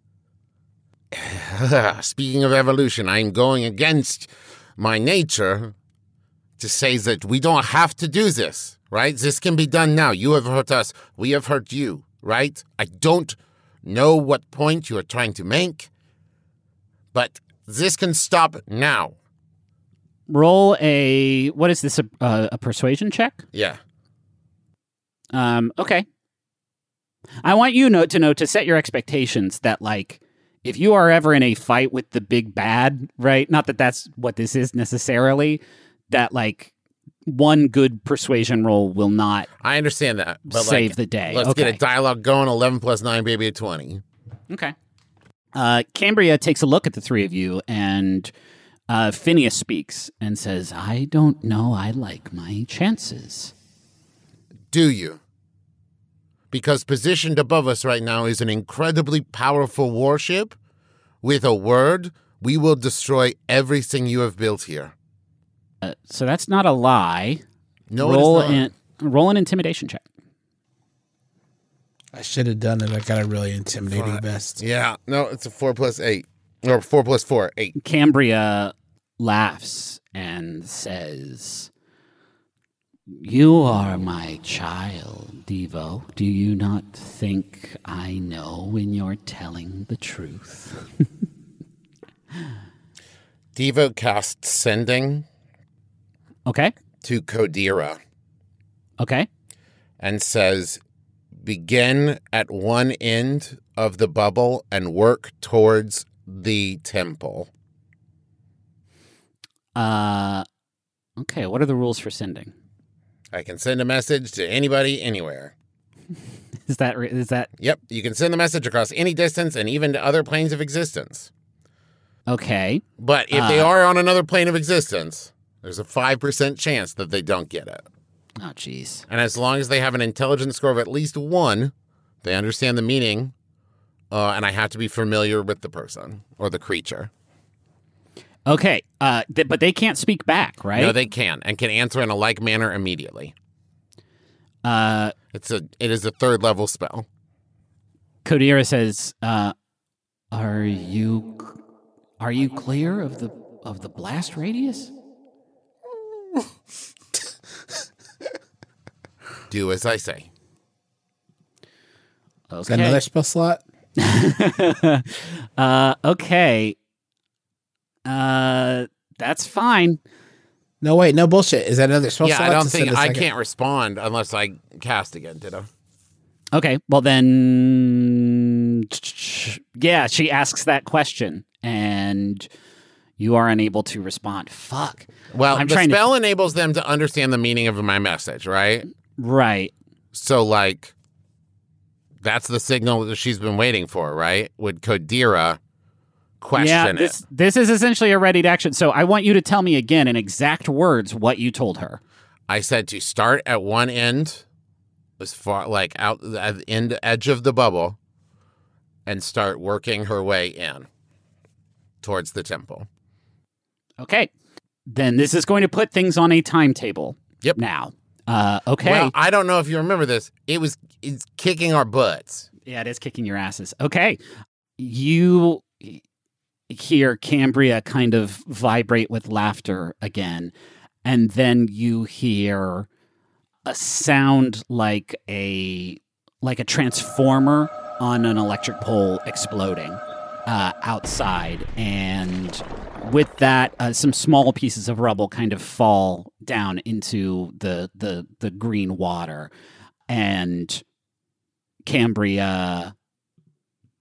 Speaking of evolution, I'm going against my nature to say that we don't have to do this, right? This can be done now. You have hurt us. We have hurt you, right? I don't know what point you are trying to make, but this can stop now. Roll a, what is this, a, uh, a persuasion check? Yeah. Um, okay. I want you know, to know to set your expectations that, like, if you are ever in a fight with the big bad, right? Not that that's what this is necessarily, that, like, one good persuasion roll will not I understand that. But save like, the day. Let's Okay. get a dialogue going. eleven plus nine, baby, at twenty. Okay. Uh, Cambria takes a look at the three of you, and uh, Phineas speaks and says, I don't know. I like my chances. Do you? Because positioned above us right now is an incredibly powerful warship. With a word, we will destroy everything you have built here. Uh, so that's not a lie. No, roll it is not. An, roll an intimidation check. I should have done it. I got a really intimidating Five. vest. Yeah, no, it's a four plus eight. Or four plus four, eight. Cambria laughs and says, You are my child, Devo. Do you not think I know when you're telling the truth? Devo casts Sending Okay. to Kodira Okay. and says, begin at one end of the bubble and work towards the temple. Uh, okay, what are the rules for sending? I can send a message to anybody, anywhere. Is that re- is that Yep, you can send the message across any distance and even to other planes of existence. okay? But if they Uh, are on another plane of existence, there's a five percent chance that they don't get it. Oh, jeez. And as long as they have an intelligence score of at least one, they understand the meaning, uh, and I have to be familiar with the person or the creature. Okay, uh, th- but they can't speak back, right? No, they can, and can answer in a like manner immediately. Uh, It's a it is a third level spell. Kodira says, uh, "Are you are you clear of the of the blast radius?" Do as I say. Is that another spell slot? uh, okay. Uh, that's fine. No, wait, no bullshit. Is that another spell Yeah, slot? I don't to think send a I second? can't respond unless I cast again, did I? Okay, well then, yeah, she asks that question, and you are unable to respond. Fuck. Well, I'm the trying spell to... enables them to understand the meaning of my message, right? Right. So, like, that's the signal that she's been waiting for, right? Would Kodira question yeah, this, it? This is essentially a ready to action. So I want you to tell me again in exact words what you told her. I said to start at one end, as far like out at the end edge of the bubble, and start working her way in towards the temple. Okay. Then this is going to put things on a timetable. Yep. Now. Uh, okay. Well, I don't know if you remember this. It was it's kicking our butts. Yeah, it is kicking your asses. Okay. You hear Cambria kind of vibrate with laughter again, and then you hear a sound like a like a transformer on an electric pole exploding uh, outside, and with that, uh, some small pieces of rubble kind of fall down into the the the green water, and Cambria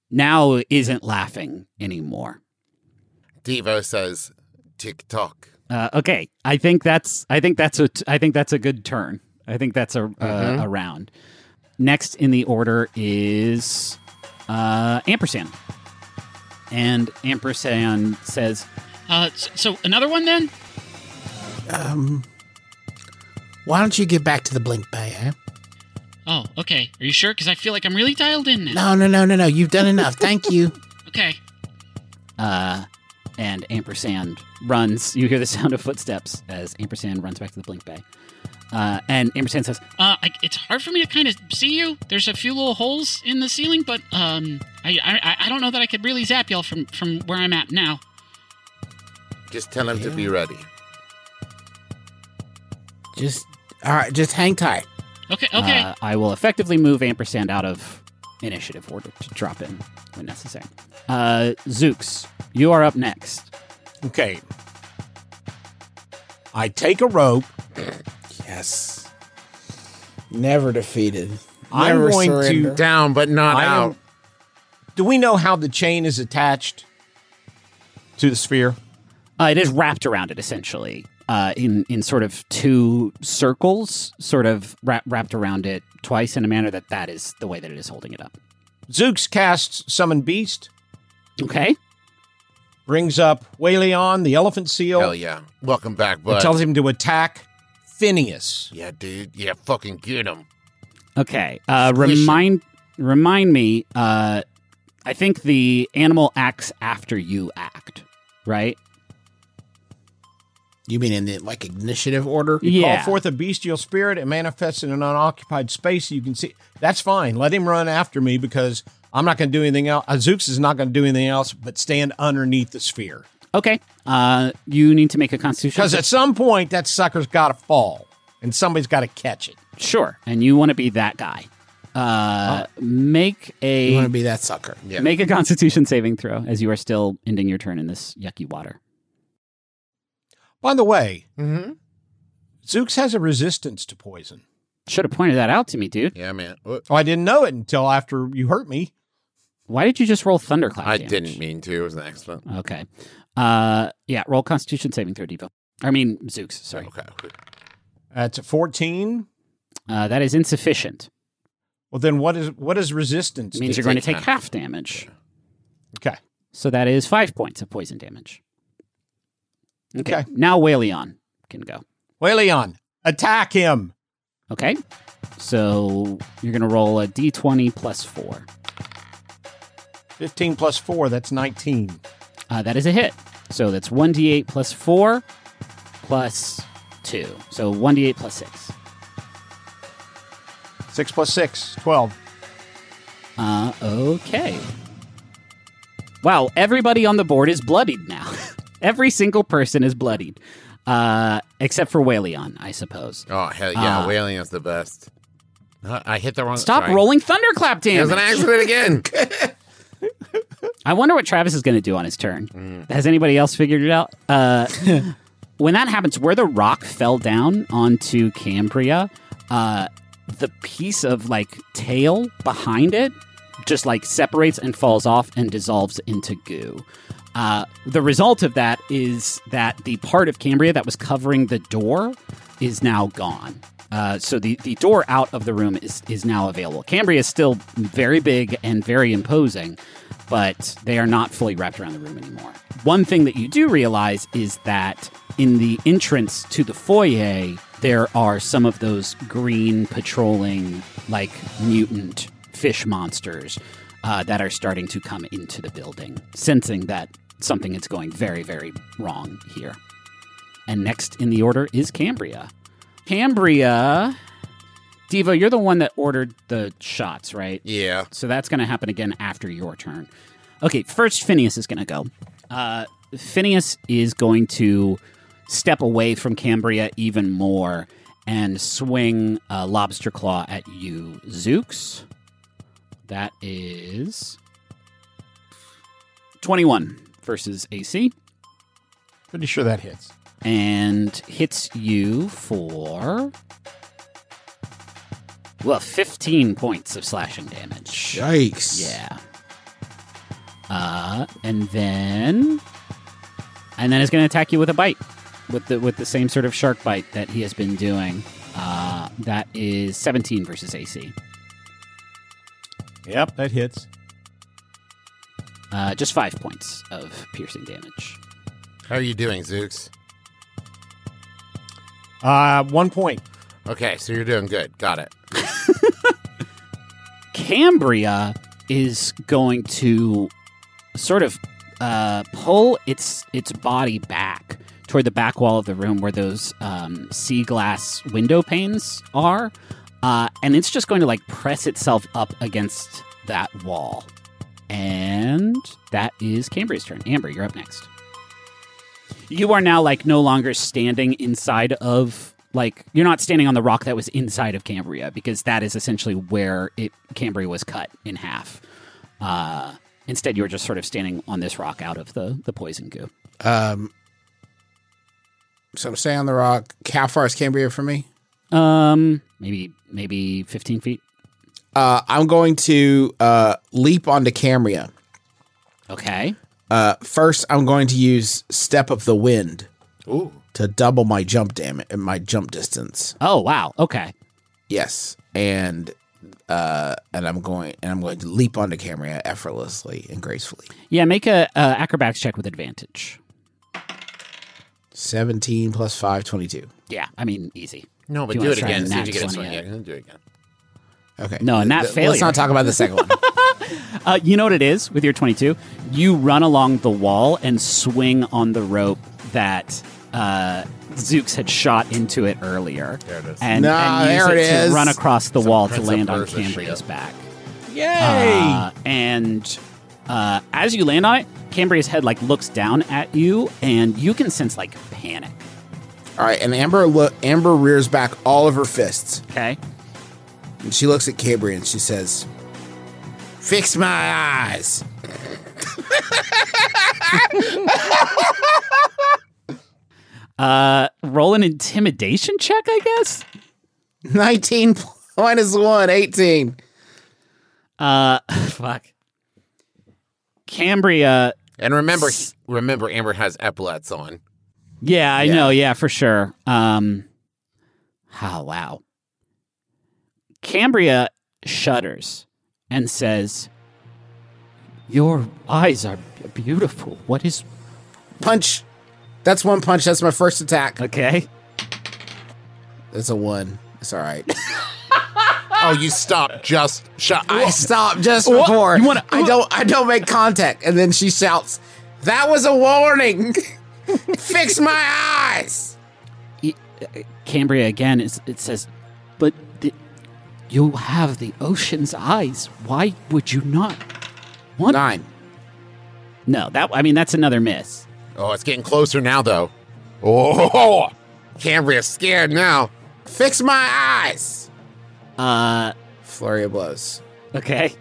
now isn't laughing anymore. Devo says, tick tock. Uh, okay, I think that's I think that's a I think that's a good turn. I think that's a uh, Mhm. a round. Next in the order is uh, Ampersand, and Ampersand says, Uh, so, so another one then? Um, why don't you get back to the Blink Bay, eh? Oh, okay. Are you sure? Because I feel like I'm really dialed in now. No, no, no, no, no. You've done enough. Thank you. Okay. uh, and Ampersand runs. You hear the sound of footsteps as Ampersand runs back to the Blink Bay. Uh, and Ampersand says, Uh, I, it's hard for me to kind of see you. There's a few little holes in the ceiling, but um, I, I I don't know that I could really zap y'all from, from where I'm at now. Just tell him to be ready. Just, all right, just hang tight. Okay, okay. Uh, I will effectively move Ampersand out of initiative order to drop in when necessary. Uh, Zooks, you are up next. Okay. I take a rope. Yes. Never defeated. I'm Never going surrender. to Down, but not I am- out. Do we know how the chain is attached to the sphere? Uh, it is wrapped around it, essentially, uh, in, in sort of two circles, sort of wrap, wrapped around it twice in a manner that that is the way that it is holding it up. Zooks casts Summon Beast. Okay. Brings up Waleon, the elephant seal. Hell yeah. Welcome back, It bud. tells him to attack Phineas. Yeah, dude. Yeah, fucking get him. Okay. Uh, remind remind me, uh, I think the animal acts after you act, right? You mean in the like initiative order? You Yeah. call forth a bestial spirit. It manifests in an unoccupied space. You can see. That's fine. Let him run after me because I'm not going to do anything else. Zooks is not going to do anything else but stand underneath the sphere. Okay. Uh, you need to make a constitution. Because at some point, that sucker's got to fall, and somebody's got to catch it. Sure. And you want to be that guy. Uh, make a You want to be that sucker. Yeah. make a Constitution saving throw as you are still ending your turn in this yucky water. By the way, Mm-hmm. Zooks has a resistance to poison. Should have pointed that out to me, dude. Yeah, man. What? Oh, I didn't know it until after you hurt me. Why did you just roll thunderclap I damage? didn't mean to. It was an accident. Okay. Uh, yeah, roll Constitution saving throw, Devo. I mean, Zooks, sorry. Okay. That's a fourteen. Uh, that is insufficient. Well, then what is what is resistance? It means do? you're going to take take half. half damage. Okay. So that is five points of poison damage. Okay. Okay. Now Waleon can go. Waleon, attack him. Okay. So you're going to roll a d twenty plus four. fifteen plus four, that's nineteen. Uh, that is a hit. So that's one d eight plus four plus two. So one d eight plus six. six plus six, twelve. Uh, okay. Wow, everybody on the board is bloodied now. Every single person is bloodied. Uh, except for Waleon, I suppose. Oh, hell yeah. Uh, Whaling is the best. Uh, I hit the wrong... Stop sorry. rolling thunderclap It was damage. an accident again. I wonder what Travis is going to do on his turn. Mm. Has anybody else figured it out? Uh, when that happens, where the rock fell down onto Cambria, uh, the piece of like tail behind it just like separates and falls off and dissolves into goo. Uh, the result of that is that the part of Cambria that was covering the door is now gone. Uh, so the, the door out of the room is, is now available. Cambria is still very big and very imposing, but they are not fully wrapped around the room anymore. One thing that you do realize is that in the entrance to the foyer, there are some of those green patrolling, like, mutant fish monsters uh, that are starting to come into the building, sensing that something is going very, very wrong here. And next in the order is Cambria. Cambria... Devo, you're the one that ordered the shots, right? Yeah. So that's going to happen again after your turn. Okay, first Phineas is going to go. Uh, Phineas is going to step away from Cambria even more and swing a lobster claw at you, Zooks. That is twenty-one versus A C. Pretty sure that hits. And hits you for... well, fifteen points of slashing damage. Yikes. Yeah. Uh, and then, and then it's going to attack you with a bite, with the with the same sort of shark bite that he has been doing. Uh, that is seventeen versus A C. Yep, that hits. Uh, just five points of piercing damage. How are you doing, Zooks? Uh, one point. Okay, so you're doing good. Got it. Cambria is going to sort of uh, pull its its body back toward the back wall of the room where those um, sea glass window panes are, uh, and it's just going to like press itself up against that wall. And that is Cambria's turn. Amber, you're up next. You are now like no longer standing inside of like you're not standing on the rock that was inside of Cambria because that is essentially where it Cambria was cut in half. Uh, instead, you were just sort of standing on this rock out of the the poison goo. Um. So I'm staying on the rock. How far is Cambria from me? Um, maybe maybe fifteen feet. Uh, I'm going to uh, leap onto Cambria. Okay. Uh, first, I'm going to use Step of the Wind. Ooh. To double my jump damage, my jump distance. Oh wow! Okay. Yes, and uh, and I'm going and I'm going to leap onto Cambria effortlessly and gracefully. Yeah, make a uh, acrobatics check with advantage. Seventeen plus five, twenty-two. Yeah, I mean easy. No, but If you do wanna it try again. and See if you nat get this twenty one. it. Yeah, do it again. Okay. No, and that Th- failure. Let's not talk about the second one. uh, you know what it is with your twenty-two? You run along the wall and swing on the rope that uh, Zooks had shot into it earlier. There it is. And, Nah, and use there it it to is. run across the Some wall to Prince of land on Persia Cambria's shit. back. Yay! Uh, and uh, as you land on it, Cambria's head like looks down at you, and you can sense like panic. All right, and Amber look. Amber rears back all of her fists. Okay. And she looks at Cambria and she says, "Fix my eyes." Uh, roll an intimidation check, I guess. nineteen minus one, eighteen. Uh, fuck. Cambria. And remember, remember, Amber has epaulets on. Yeah, I Yeah. know. Yeah, for sure. Um, oh, wow. Cambria shudders and says, "Your eyes are beautiful. What is..." Punch. That's one punch. That's my first attack. Okay. That's a one. It's all right. Oh, you stopped just shut. I stopped just What? before. You wanna- I don't. I don't make contact. And then she shouts, "That was a warning. Fix my eyes." E- uh, Cambria again, is, it says, "But the, you have the ocean's eyes. Why would you not want..." Nine. No, that I mean, that's another miss. Oh, it's getting closer now, though. Oh, Cambria's scared now. Fix my eyes. Uh, Flurry of blows. okay.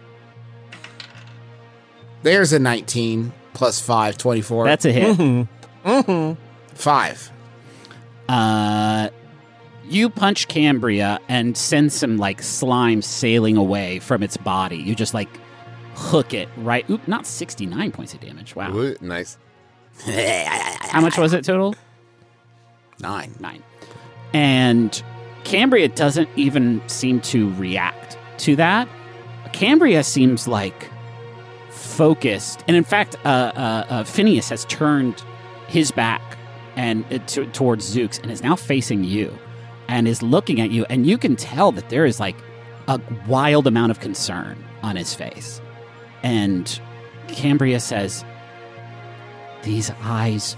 There's a nineteen plus five, twenty-four. That's a hit. Mm-hmm. Mm-hmm. five. Uh, you punch Cambria and send some like slime sailing away from its body. You just like hook it right. Oop, not sixty-nine points of damage. Wow. Ooh, nice. How much was it total? Nine. Nine. And Cambria doesn't even seem to react to that. Cambria seems like focused. And in fact, uh, uh, uh, Phineas has turned his back and uh, to, towards Zooks and is now facing you and is looking at you. And you can tell that there is like a wild amount of concern on his face. And Cambria says, "These eyes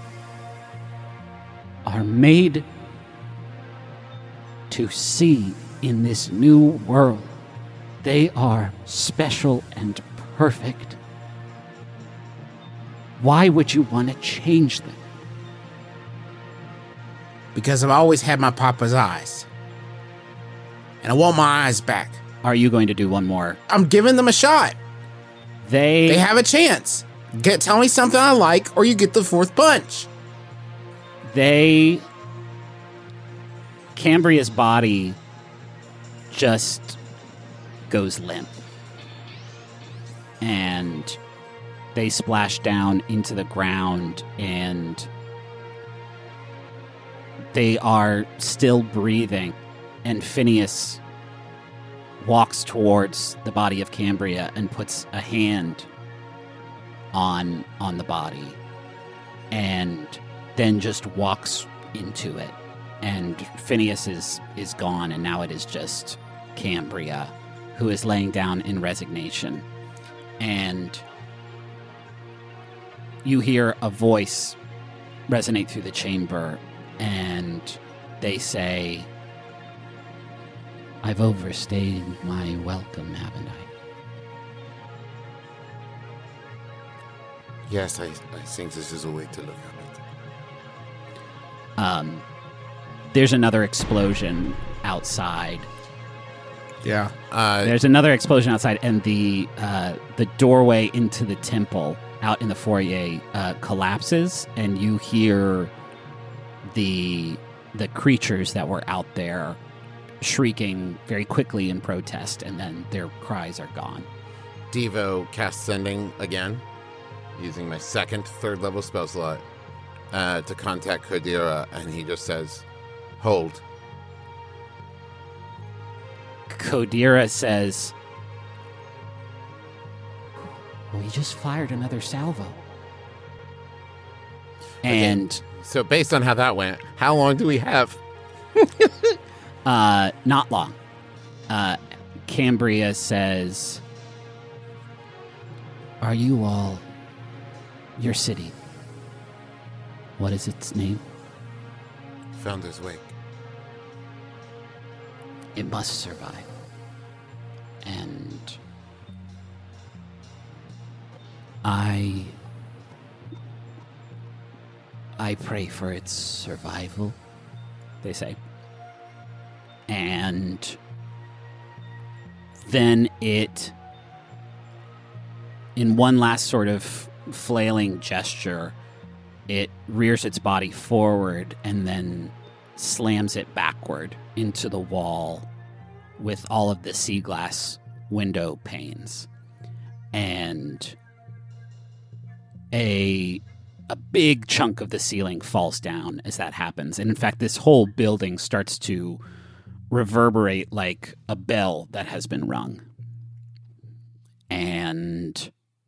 are made to see in this new world. They are special and perfect. Why would you want to change them?" Because I've always had my papa's eyes. And I want my eyes back. Are you going to do one more? I'm giving them a shot. They, They have a chance. Get tell me something I like, or you get the fourth punch. they, Cambria's body just goes limp. And they splash down into the ground, and they are still breathing. And Phineas walks towards the body of Cambria and puts a hand on on the body, and then just walks into it. And Phineas is, is gone, and now it is just Cambria, who is laying down in resignation. And you hear a voice resonate through the chamber, and they say, "I've overstayed my welcome, haven't I?" Yes, I, I think this is a way to look at it. Um, there's another explosion outside. Yeah. Uh, There's another explosion outside, and the uh, the doorway into the temple out in the foyer uh, collapses, and you hear the the creatures that were out there shrieking very quickly in protest, and then their cries are gone. Devo casts Sending again, using my second third level spell slot uh, to contact Kodira, and he just says, "Hold." Kodira says, "We just fired another salvo." And okay. So based on how that went, how long do we have? uh, not long. Uh, Cambria says, "Are you all your city? What is its name?" Founder's Wake. It must survive. And I I pray for its survival, they say. And then it, in one last sort of flailing gesture, it rears its body forward and then slams it backward into the wall with all of the sea glass window panes. And a a big chunk of the ceiling falls down as that happens. And in fact, this whole building starts to reverberate like a bell that has been rung. And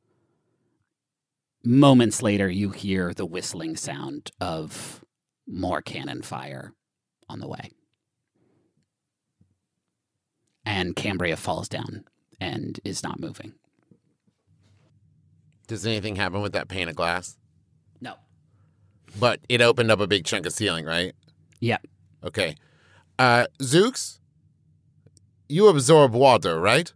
moments later, you hear the whistling sound of more cannon fire on the way. And Cambria falls down and is not moving. Does anything happen with that pane of glass? No. But it opened up a big chunk of ceiling, right? Yeah. Okay. Uh, Zooks, you absorb water, right?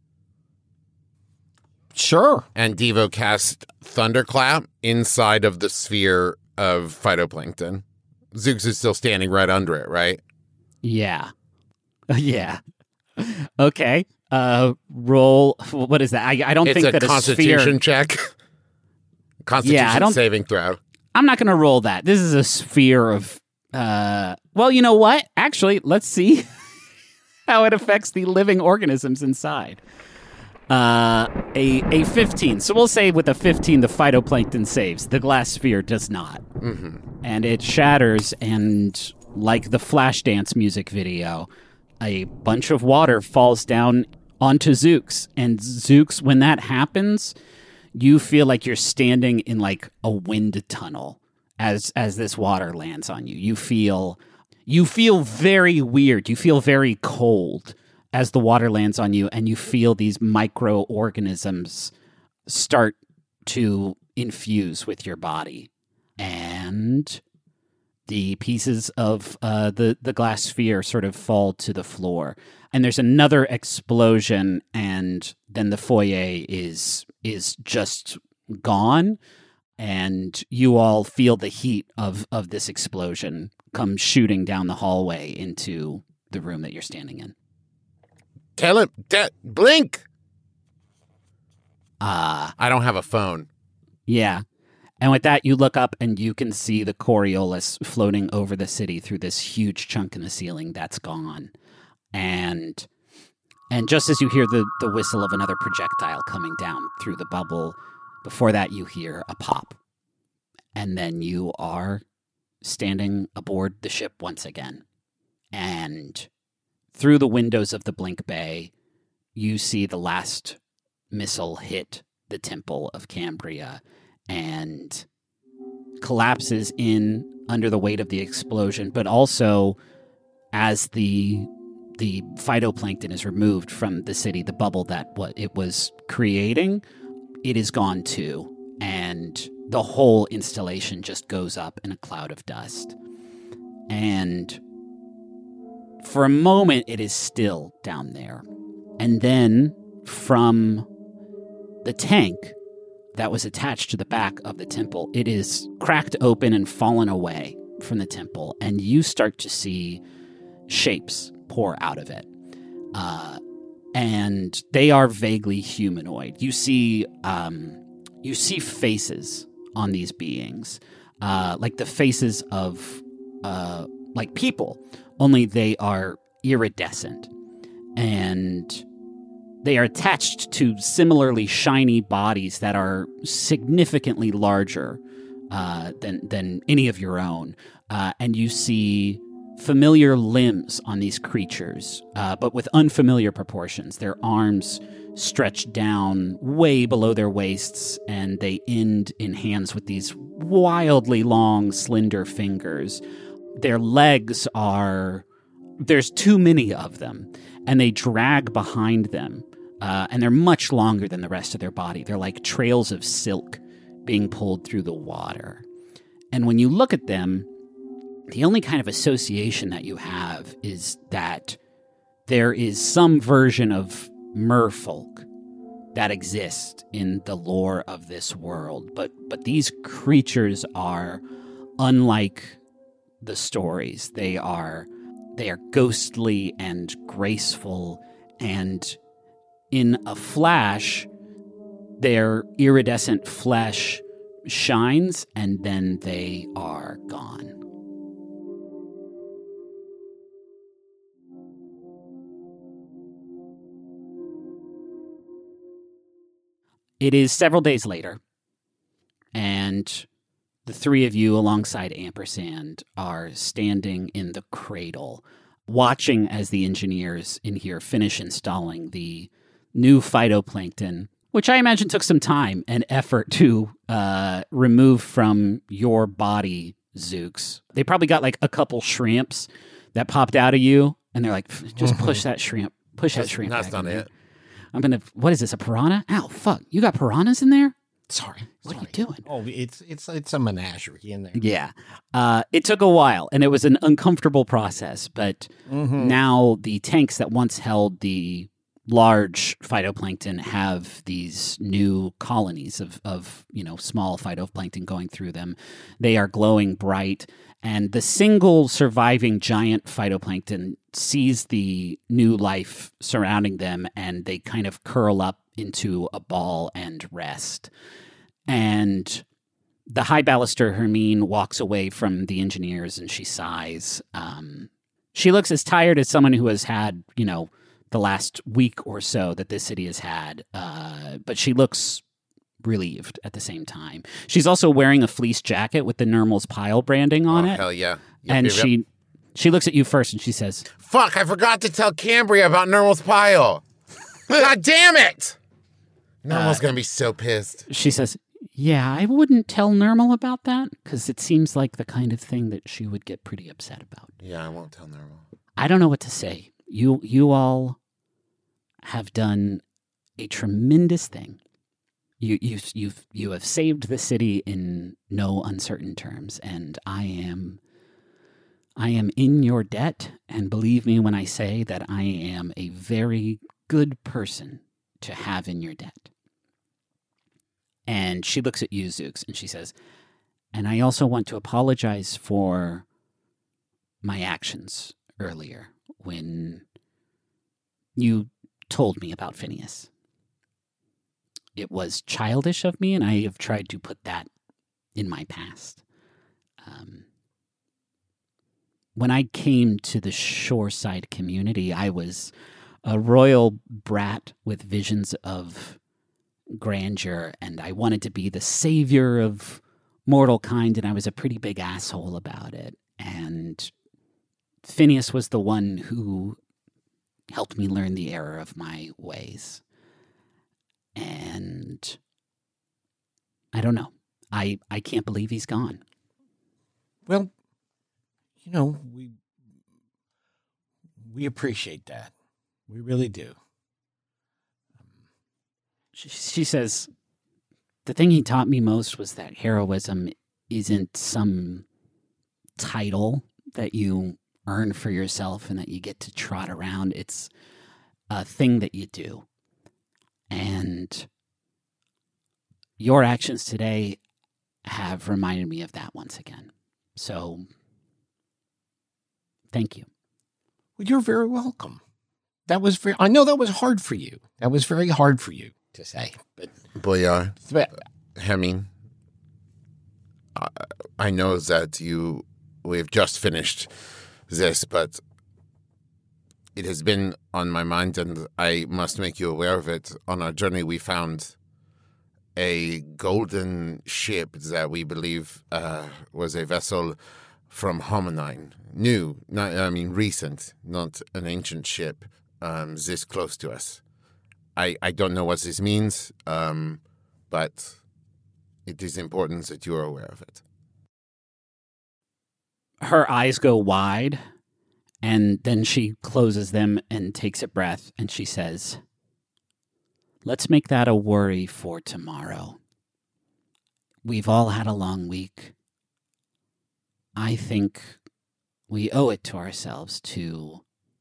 Sure. And Devo cast Thunderclap inside of the sphere of phytoplankton. Zooks is still standing right under it, right? Yeah. Yeah. Okay. Uh, roll. What is that? I, I don't it's think a that a Constitution sphere... check. Constitution yeah, I don't... saving throw. I'm not going to roll that. This is a sphere of. Uh, well, you know what? Actually, let's see how it affects the living organisms inside. Uh, a a fifteen. So we'll say with a fifteen, the phytoplankton saves. The glass sphere does not, mm-hmm. and it shatters. And like the Flashdance music video, a bunch of water falls down onto Zooks. And Zooks, when that happens, you feel like you're standing in like a wind tunnel as as this water lands on you. You feel you feel very weird. You feel very cold as the water lands on you, and you feel these microorganisms start to infuse with your body. And the pieces of uh, the, the glass sphere sort of fall to the floor. And there's another explosion, and then the foyer is is just gone. And you all feel the heat of, of this explosion come shooting down the hallway into the room that you're standing in. Tell him, de- blink! Uh, I don't have a phone. Yeah. And with that, you look up and you can see the Coriolis floating over the city through this huge chunk in the ceiling that's gone. And and just as you hear the, the whistle of another projectile coming down through the bubble, Before that, you hear a pop. And then you are standing aboard the ship once again. And through the windows of the Blink Bay, you see the last missile hit the Temple of Cambria and collapses in under the weight of the explosion, but also as the the phytoplankton is removed from the city, the bubble that what it was creating, it is gone too, and the whole installation just goes up in a cloud of dust. And for a moment, it is still down there. And then from the tank that was attached to the back of the temple, it is cracked open and fallen away from the temple, and you start to see shapes pour out of it. Uh, and they are vaguely humanoid. You see, um, you see faces on these beings, uh, like the faces of uh, like people, only they are iridescent, and they are attached to similarly shiny bodies that are significantly larger uh, than than any of your own. Uh, and you see familiar limbs on these creatures, uh, but with unfamiliar proportions. Their arms stretch down way below their waists, and they end in hands with these wildly long, slender fingers. Their legs are... There's too many of them, and they drag behind them, uh, and they're much longer than the rest of their body. They're like trails of silk being pulled through the water. And when you look at them, the only kind of association that you have is that there is some version of merfolk that exists in the lore of this world. But but these creatures are unlike the stories. They are they are ghostly and graceful, and in a flash, their iridescent flesh shines, and then they are gone. It is several days later, and the three of you alongside Ampersand are standing in the cradle, watching as the engineers in here finish installing the new phytoplankton, which I imagine took some time and effort to uh, remove from your body, Zooks. They probably got like a couple shrimps that popped out of you, and they're like, just push that shrimp, push That's, that shrimp. that's back not in it. there. I'm gonna. What is this? A piranha? Ow! Fuck! You got piranhas in there? Sorry. What sorry. are you doing? Oh, it's it's it's a menagerie in there. Yeah. Uh, it took a while, and it was an uncomfortable process. But Mm-hmm. now the tanks that once held the large phytoplankton have these new colonies of of you know small phytoplankton going through them. They are glowing bright, and the single surviving giant phytoplankton sees the new life surrounding them, and they kind of curl up into a ball and rest. And the High Baluster Hermine walks away from the engineers, and she sighs. Um, she looks as tired as someone who has had, you know, the last week or so that this city has had, uh, but she looks relieved at the same time. She's also wearing a fleece jacket with the Nurmals Pile branding on Oh, it. hell yeah. Yep, and yep, yep. she she looks at you first, and she says, Fuck, I forgot to tell Cambria about Nurmals Pile. God damn it! Nurmal's Uh, gonna be so pissed. she says, yeah, I wouldn't tell Nurmal about that, because it seems like the kind of thing that she would get pretty upset about. Yeah, I won't tell Nurmal. I don't know what to say. You you all have done a tremendous thing. You you you've you have saved the city in no uncertain terms, and I am I am in your debt, and believe me when I say that I am a very good person to have in your debt. And she looks at you, Zooks, and she says, and I also want to apologize for my actions earlier when you told me about Phineas. It was childish of me, and I have tried to put that in my past. Um, when I came to the Shoreside community, I was a royal brat with visions of grandeur, and I wanted to be the savior of mortal kind, and I was a pretty big asshole about it. And Phineas was the one who helped me learn the error of my ways. And I don't know. I, I can't believe he's gone. Well, you know, we we appreciate that. We really do. She, she says, the thing he taught me most was that heroism isn't some title that you earn for yourself and that you get to trot around. It's a thing that you do. And your actions today have reminded me of that once again. So, thank you. Well, you're very welcome. That was very, I know that was hard for you. That was very hard for you to say. But Boyar, Hemming, I, I know that you, we've just finished this, but it has been on my mind, and I must make you aware of it. On our journey, we found a golden ship that we believe uh, was a vessel from Homenine. New, not, I mean recent, not an ancient ship um, this close to us. I, I don't know what this means, um, but it is important that you are aware of it. Her eyes go wide, and then she closes them and takes a breath, and she says, let's make that a worry for tomorrow. We've all had a long week. I think we owe it to ourselves to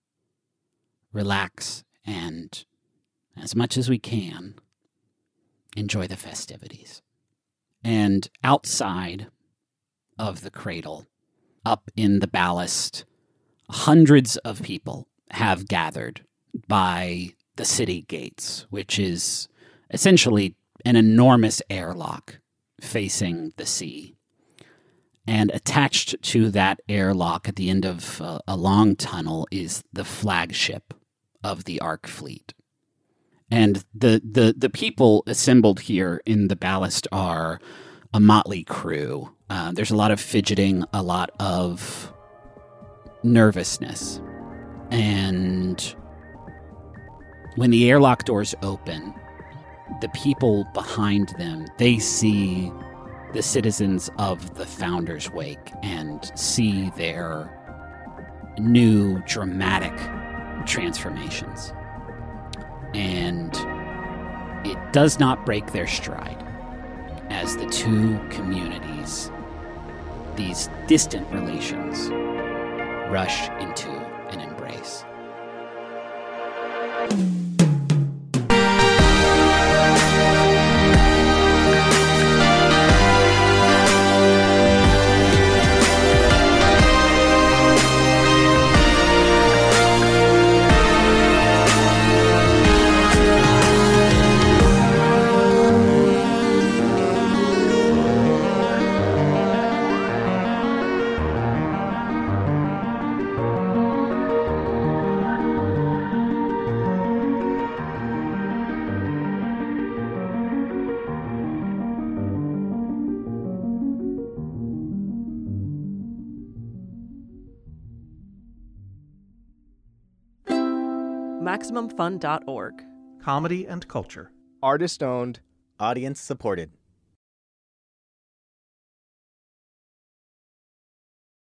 relax and, as much as we can, enjoy the festivities. And outside of the cradle, up in the ballast, hundreds of people have gathered by the city gates, which is essentially an enormous airlock facing the sea. And attached to that airlock at the end of uh, a long tunnel is the flagship of the Ark fleet. And the, the, the people assembled here in the ballast are a motley crew. Uh, there's a lot of fidgeting, a lot of nervousness. And when the airlock doors open, the people behind them, they see the citizens of the Founder's Wake and see their new dramatic transformations. And it does not break their stride as the two communities, these distant relations, rush into an embrace. Maximum Fun dot org. Comedy and culture. Artist owned. Audience supported.